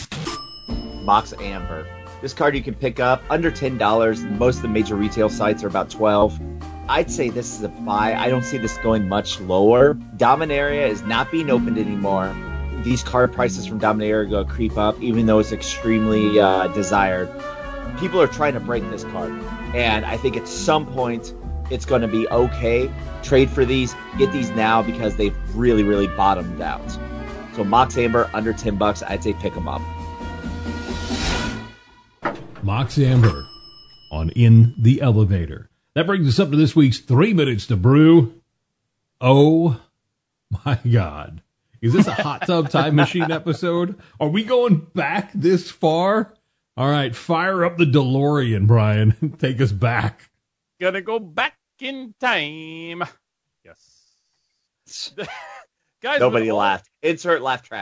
Mox Amber. This card you can pick up under ten dollars. Most of the major retail sites are about twelve dollars. I'd say this is a buy. I don't see this going much lower. Dominaria is not being opened anymore. These card prices from Dominaria go creep up, even though it's extremely uh, desired. People are trying to break this card. And I think at some point, it's going to be okay. Trade for these. Get these now because they've really, really bottomed out. So Mox Amber, under ten bucks, I'd say pick them up. Mox Amber on In the Elevator. That brings us up to this week's Three Minutes to Brew. Oh, my God. Is this a hot tub time machine episode? Are we going back this far? All right, fire up the DeLorean, Brian. Take us back. Gonna go back in time. Yes. Guys, Nobody with all- laughed. Insert laugh track.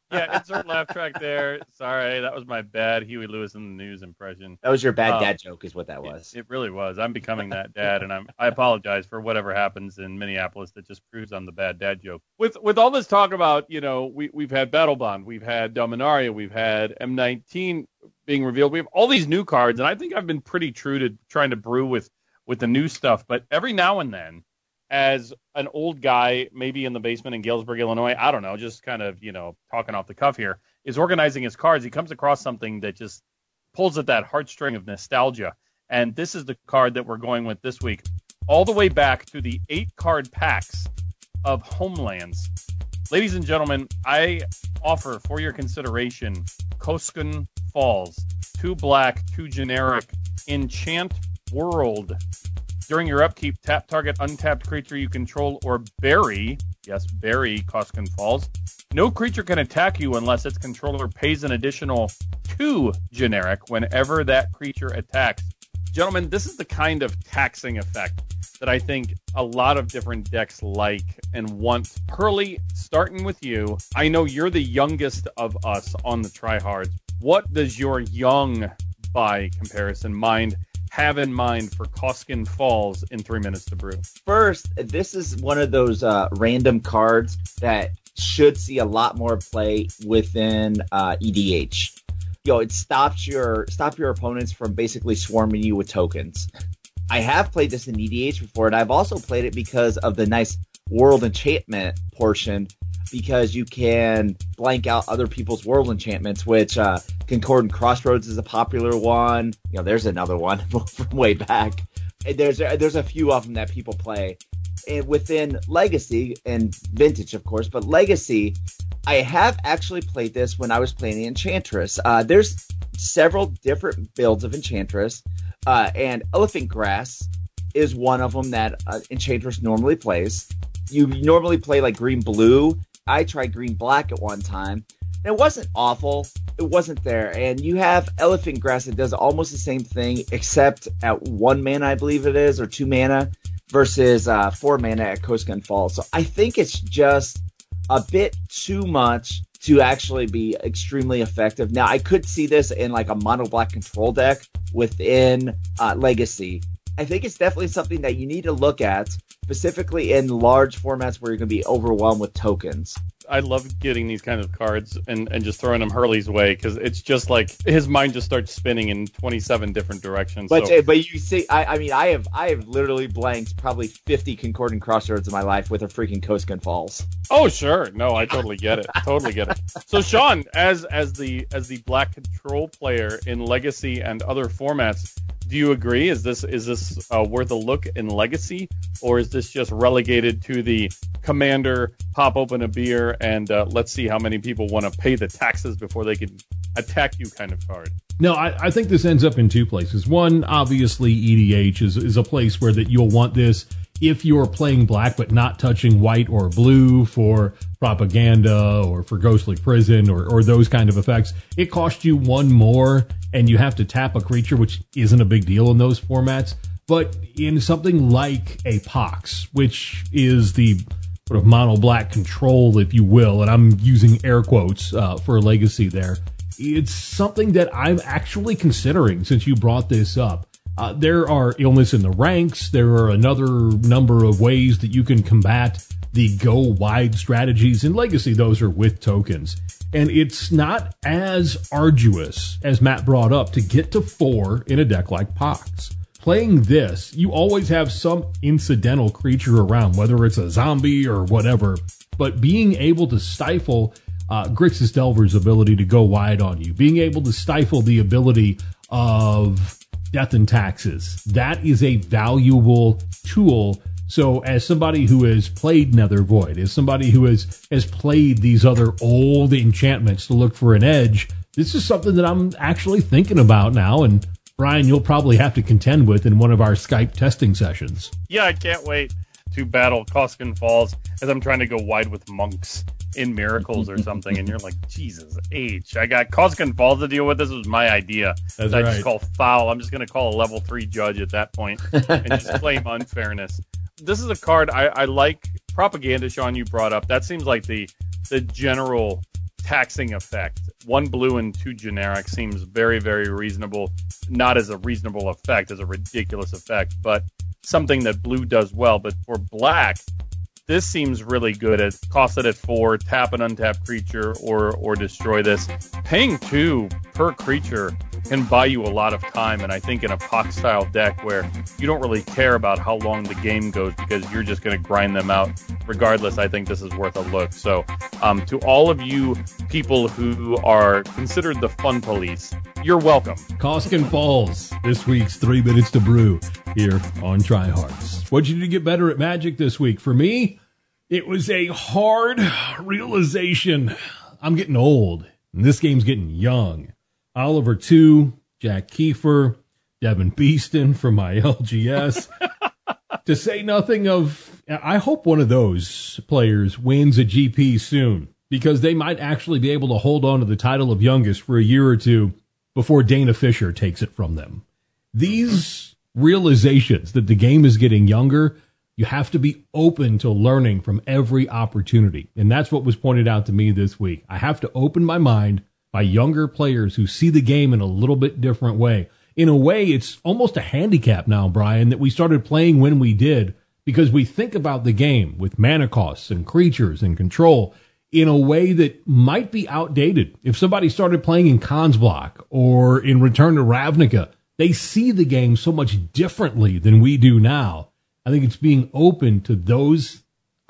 Yeah, insert laugh track there. Sorry, that was my bad Huey Lewis in the News impression. That was your bad Um, dad joke, is what that was. It, it really was. I'm becoming that dad, and I'm I apologize for whatever happens in Minneapolis. That just proves I'm the bad dad joke. With with all this talk about, you know, we we've had Battle Bond, we've had Dominaria, we've had M nineteen being revealed. We have all these new cards, and I think I've been pretty true to trying to brew with with the new stuff. But every now and then, as an old guy, maybe in the basement in Galesburg, Illinois, I don't know, just kind of, you know, talking off the cuff here, is organizing his cards. He comes across something that just pulls at that heartstring of nostalgia. And this is the card that we're going with this week, all the way back to the eight card packs of Homelands. Ladies and gentlemen, I offer for your consideration Koskin Falls, two black, two generic, enchant world. During your upkeep, tap target untapped creature you control or bury. Yes, bury Koskin Falls. No creature can attack you unless its controller pays an additional two generic whenever that creature attacks. Gentlemen, this is the kind of taxing effect that I think a lot of different decks like and want. Hurley, starting with you, I know you're the youngest of us on the tryhards. What does your young, by comparison, mind have in mind for Koskin Falls in three minutes to brew? First, this is one of those uh, random cards that should see a lot more play within uh, E D H. Yo, it stops your stop your opponents from basically swarming you with tokens. I have played this in E D H before, and I've also played it because of the nice world enchantment portion, because you can blank out other people's world enchantments, which uh, Concordant Crossroads is a popular one. You know, there's another one from way back. And there's there's a few of them that people play. And within Legacy and Vintage, of course, but Legacy, I have actually played this when I was playing Enchantress. Uh, there's several different builds of Enchantress, uh, and Elephant Grass is one of them that uh, Enchantress normally plays. You normally play like green blue. I tried green black at one time. And it wasn't awful. It wasn't there. And you have Elephant Grass that does almost the same thing, except at one mana, I believe it is, or two mana, versus uh, four mana at Koskin Falls. So I think it's just a bit too much to actually be extremely effective. Now, I could see this in like a mono black control deck within uh, Legacy. I think it's definitely something that you need to look at, specifically in large formats where you're going to be overwhelmed with tokens. I love getting these kind of cards and, and just throwing them Hurley's way, because it's just like his mind just starts spinning in twenty-seven different directions. But so. but you see, I, I mean, I have I have literally blanked probably fifty Concordant Crossroads in my life with a freaking Koskin Falls. Oh sure, no, I totally get it, totally get it. So Sean, as as the as the black control player in Legacy and other formats, do you agree? Is this is this uh, worth a look in Legacy, or is this just relegated to the Commander, pop open a beer, and uh, let's see how many people want to pay the taxes before they can attack you kind of card? No, I, I think this ends up in two places. One, obviously, E D H is, is a place where that you'll want this if you're playing black but not touching white or blue for propaganda or for Ghostly Prison or, or those kind of effects. It costs you one more, and you have to tap a creature, which isn't a big deal in those formats. But in something like a Pox, which is the sort of mono black control, if you will, and I'm using air quotes uh, for Legacy there, it's something that I'm actually considering since you brought this up. Uh, there are illness in the ranks. There are another number of ways that you can combat the go wide strategies. In Legacy, those are with tokens. And it's not as arduous as Matt brought up to get to four in a deck like Pox. Playing this, you always have some incidental creature around, whether it's a zombie or whatever. But being able to stifle uh, Grixis Delver's ability to go wide on you, being able to stifle the ability of Death and Taxes, that is a valuable tool. So as somebody who has played Nether Void, as somebody who has, has played these other old enchantments to look for an edge, this is something that I'm actually thinking about now, and Brian, you'll probably have to contend with in one of our Skype testing sessions. Yeah, I can't wait to battle Koskin Falls as I'm trying to go wide with monks in Miracles or something, and you're like, Jesus H. I got Koskin Falls to deal with. This was my idea. That's I right. just call foul. I'm just going to call a level three judge at that point and just claim unfairness. This is a card I, I like. Propaganda, Sean, you brought up. That seems like the the general taxing effect. One blue and two generic seems very, very reasonable. Not as a reasonable effect, as a ridiculous effect, but something that blue does well. But for black, this seems really good. It costs it at four, tap an untapped creature or or destroy this. Paying two per creature can buy you a lot of time, and I think in a P O C style deck where you don't really care about how long the game goes because you're just going to grind them out regardless, I think this is worth a look. So um, to all of you people who are considered the fun police, you're welcome. Koskin Falls, this week's Three Minutes to Brew here on Tryhards. What'd you do to get better at Magic this week? For me, it was a hard realization. I'm getting old, and this game's getting young. Oliver two, Jack Kiefer, Devin Beeston from my L G S. To say nothing of, I hope one of those players wins a G P soon, because they might actually be able to hold on to the title of youngest for a year or two before Dana Fisher takes it from them. These realizations that the game is getting younger, you have to be open to learning from every opportunity. And that's what was pointed out to me this week. I have to open my mind by younger players who see the game in a little bit different way. In a way, it's almost a handicap now, Brian, that we started playing when we did, because we think about the game with mana costs and creatures and control in a way that might be outdated. If somebody started playing in Khan's Block or in Return to Ravnica, they see the game so much differently than we do now. I think it's being open to those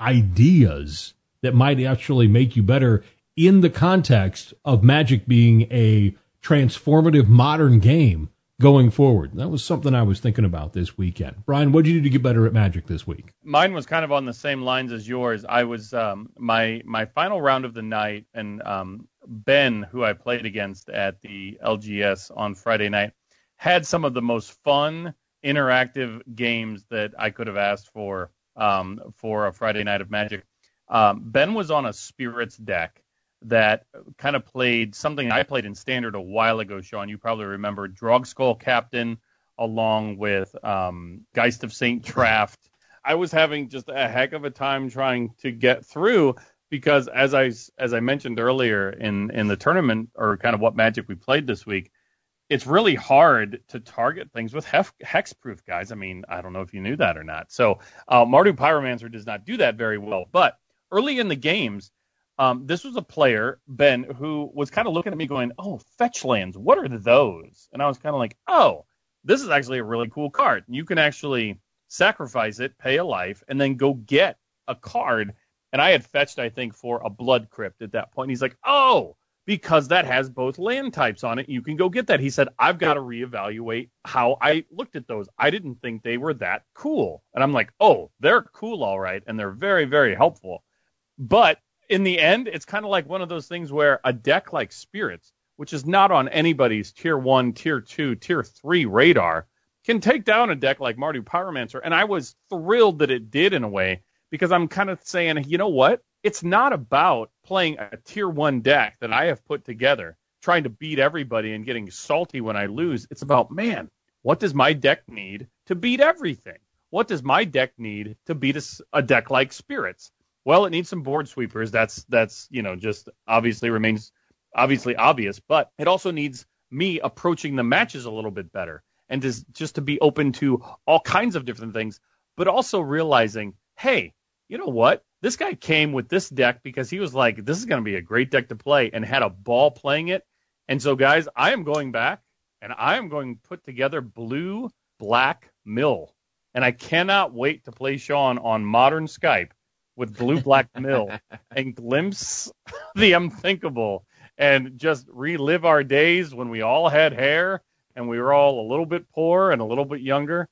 ideas that might actually make you better in the context of Magic being a transformative modern game going forward. That was something I was thinking about this weekend. Brian, what did you do to get better at Magic this week? Mine was kind of on the same lines as yours. I was um, my my final round of the night, and um, Ben, who I played against at the L G S on Friday night, had some of the most fun interactive games that I could have asked for um, for a Friday night of Magic. Um, Ben was on a Spirits deck that kind of played something I played in Standard a while ago, Sean. You probably remember Drogskull Captain along with um, Geist of Saint Traft. I was having just a heck of a time trying to get through because, as I as I mentioned earlier in, in the tournament, or kind of what Magic we played this week, it's really hard to target things with hef- hexproof, guys. I mean, I don't know if you knew that or not. So uh, Mardu Pyromancer does not do that very well. But early in the games, Um, this was a player, Ben, who was kind of looking at me going, oh, fetch lands, what are those? And I was kind of like, oh, this is actually a really cool card. You can actually sacrifice it, pay a life, and then go get a card. And I had fetched, I think, for a Blood Crypt at that point. And he's like, oh, because that has both land types on it, you can go get that. He said, I've got to reevaluate how I looked at those. I didn't think they were that cool. And I'm like, oh, they're cool, all right, and they're very, very helpful. But in the end, it's kind of like one of those things where a deck like Spirits, which is not on anybody's tier one, tier two, tier three radar, can take down a deck like Mardu Pyromancer. And I was thrilled that it did in a way, because I'm kind of saying, you know what? It's not about playing a tier one deck that I have put together, trying to beat everybody and getting salty when I lose. It's about, man, what does my deck need to beat everything? What does my deck need to beat a, a deck like Spirits? Well, it needs some board sweepers. That's, that's you know, just obviously remains obviously obvious. But it also needs me approaching the matches a little bit better, and just, just to be open to all kinds of different things, but also realizing, hey, you know what? This guy came with this deck because he was like, this is going to be a great deck to play, and had a ball playing it. And so, guys, I am going back, and I am going to put together Blue Black Mill. And I cannot wait to play Sean on Modern Skype with Blue Black Mill and glimpse the unthinkable and just relive our days when we all had hair and we were all a little bit poor and a little bit younger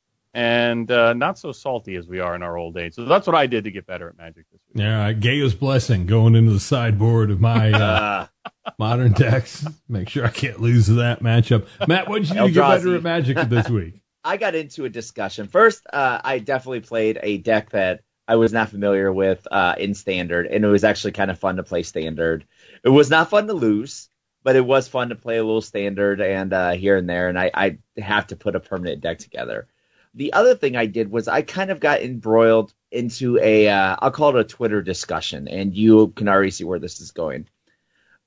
and uh, not so salty as we are in our old age. So that's what I did to get better at Magic this week. Yeah, Gaia's Blessing going into the sideboard of my uh, modern decks. Make sure I can't lose that matchup. Matt, what did you do to get better at Magic this week? I got into a discussion. First, uh, I definitely played a deck that I was not familiar with uh, in Standard, and it was actually kind of fun to play Standard. It was not fun to lose, but it was fun to play a little Standard and uh, here and there, and I, I have to put a permanent deck together. The other thing I did was I kind of got embroiled into a, uh, I'll call it a Twitter discussion, and you can already see where this is going.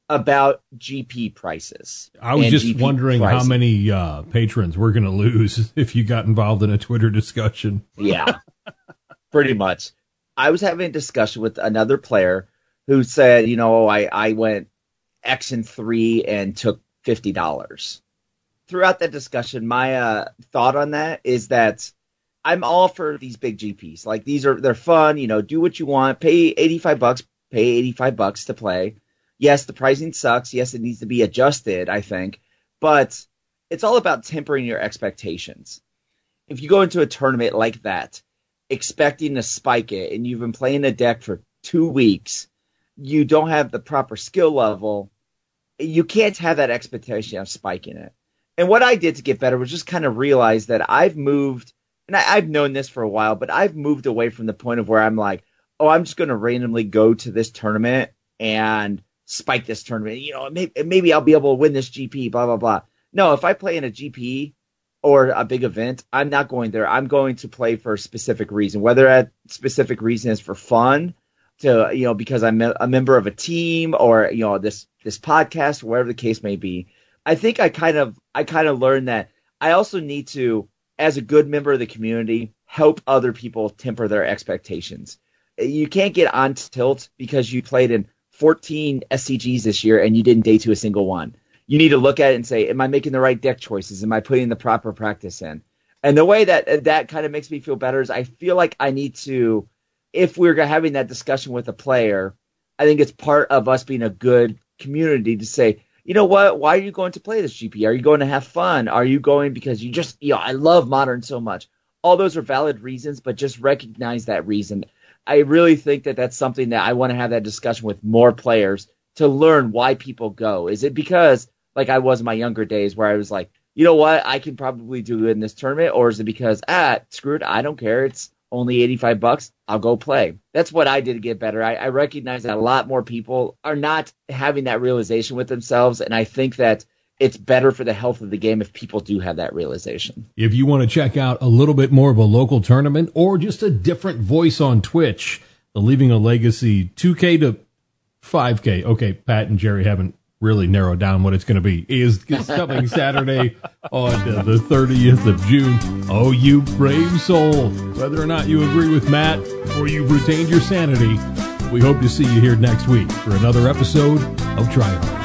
about G P prices. I was just G P wondering pricing. how many uh, patrons we're going to lose if you got involved in a Twitter discussion. Yeah, pretty much. I was having a discussion with another player who said, you know, I, I went X and three and took fifty dollars. Throughout that discussion, my uh, thought on that is that I'm all for these big G Ps. Like, these are, they're fun, you know, do what you want, pay eighty-five bucks, pay eighty-five bucks to play. Yes, the pricing sucks. Yes, it needs to be adjusted, I think. But it's all about tempering your expectations. If you go into a tournament like that, expecting to spike it, and you've been playing a deck for two weeks, you don't have the proper skill level, you can't have that expectation of spiking it. And what I did to get better was just kind of realize that I've moved, and I, I've known this for a while, but I've moved away from the point of where I'm like, oh, I'm just going to randomly go to this tournament and spike this tournament. You know, maybe, maybe I'll be able to win this G P, blah, blah, blah. No, if I play in a G P or a big event, I'm not going there. I'm going to play for a specific reason, whether that specific reason is for fun, to, you know, because I'm a member of a team, or, you know, this, this podcast, whatever the case may be. I think I kind of, I kind of learned that I also need to, as a good member of the community, help other people temper their expectations. You can't get on tilt because you played in fourteen S C Gs this year and you didn't day two a single one. You need to look at it and say, am I making the right deck choices? Am I putting the proper practice in? And the way that that kind of makes me feel better is I feel like I need to, if we're having that discussion with a player, I think it's part of us being a good community to say, you know what, why are you going to play this G P? Are you going to have fun? Are you going because you just, you know, I love Modern so much. All those are valid reasons, but just recognize that reason. I really think that that's something that I want to have that discussion with more players to learn why people go. Is it because, like I was in my younger days, where I was like, you know what, I can probably do it in this tournament, or is it because, ah, screw it, I don't care, it's only eighty-five bucks, I'll go play. That's what I did to get better. I, I recognize that a lot more people are not having that realization with themselves, and I think that it's better for the health of the game if people do have that realization. If you want to check out a little bit more of a local tournament or just a different voice on Twitch, the Leaving a Legacy two K to five K, okay, Pat and Jerry haven't really narrowed down what it's going to be, is, is coming Saturday on uh, the thirtieth of June. Oh, you brave soul. Whether or not you agree with Matt or you've retained your sanity, we hope to see you here next week for another episode of Try Hard.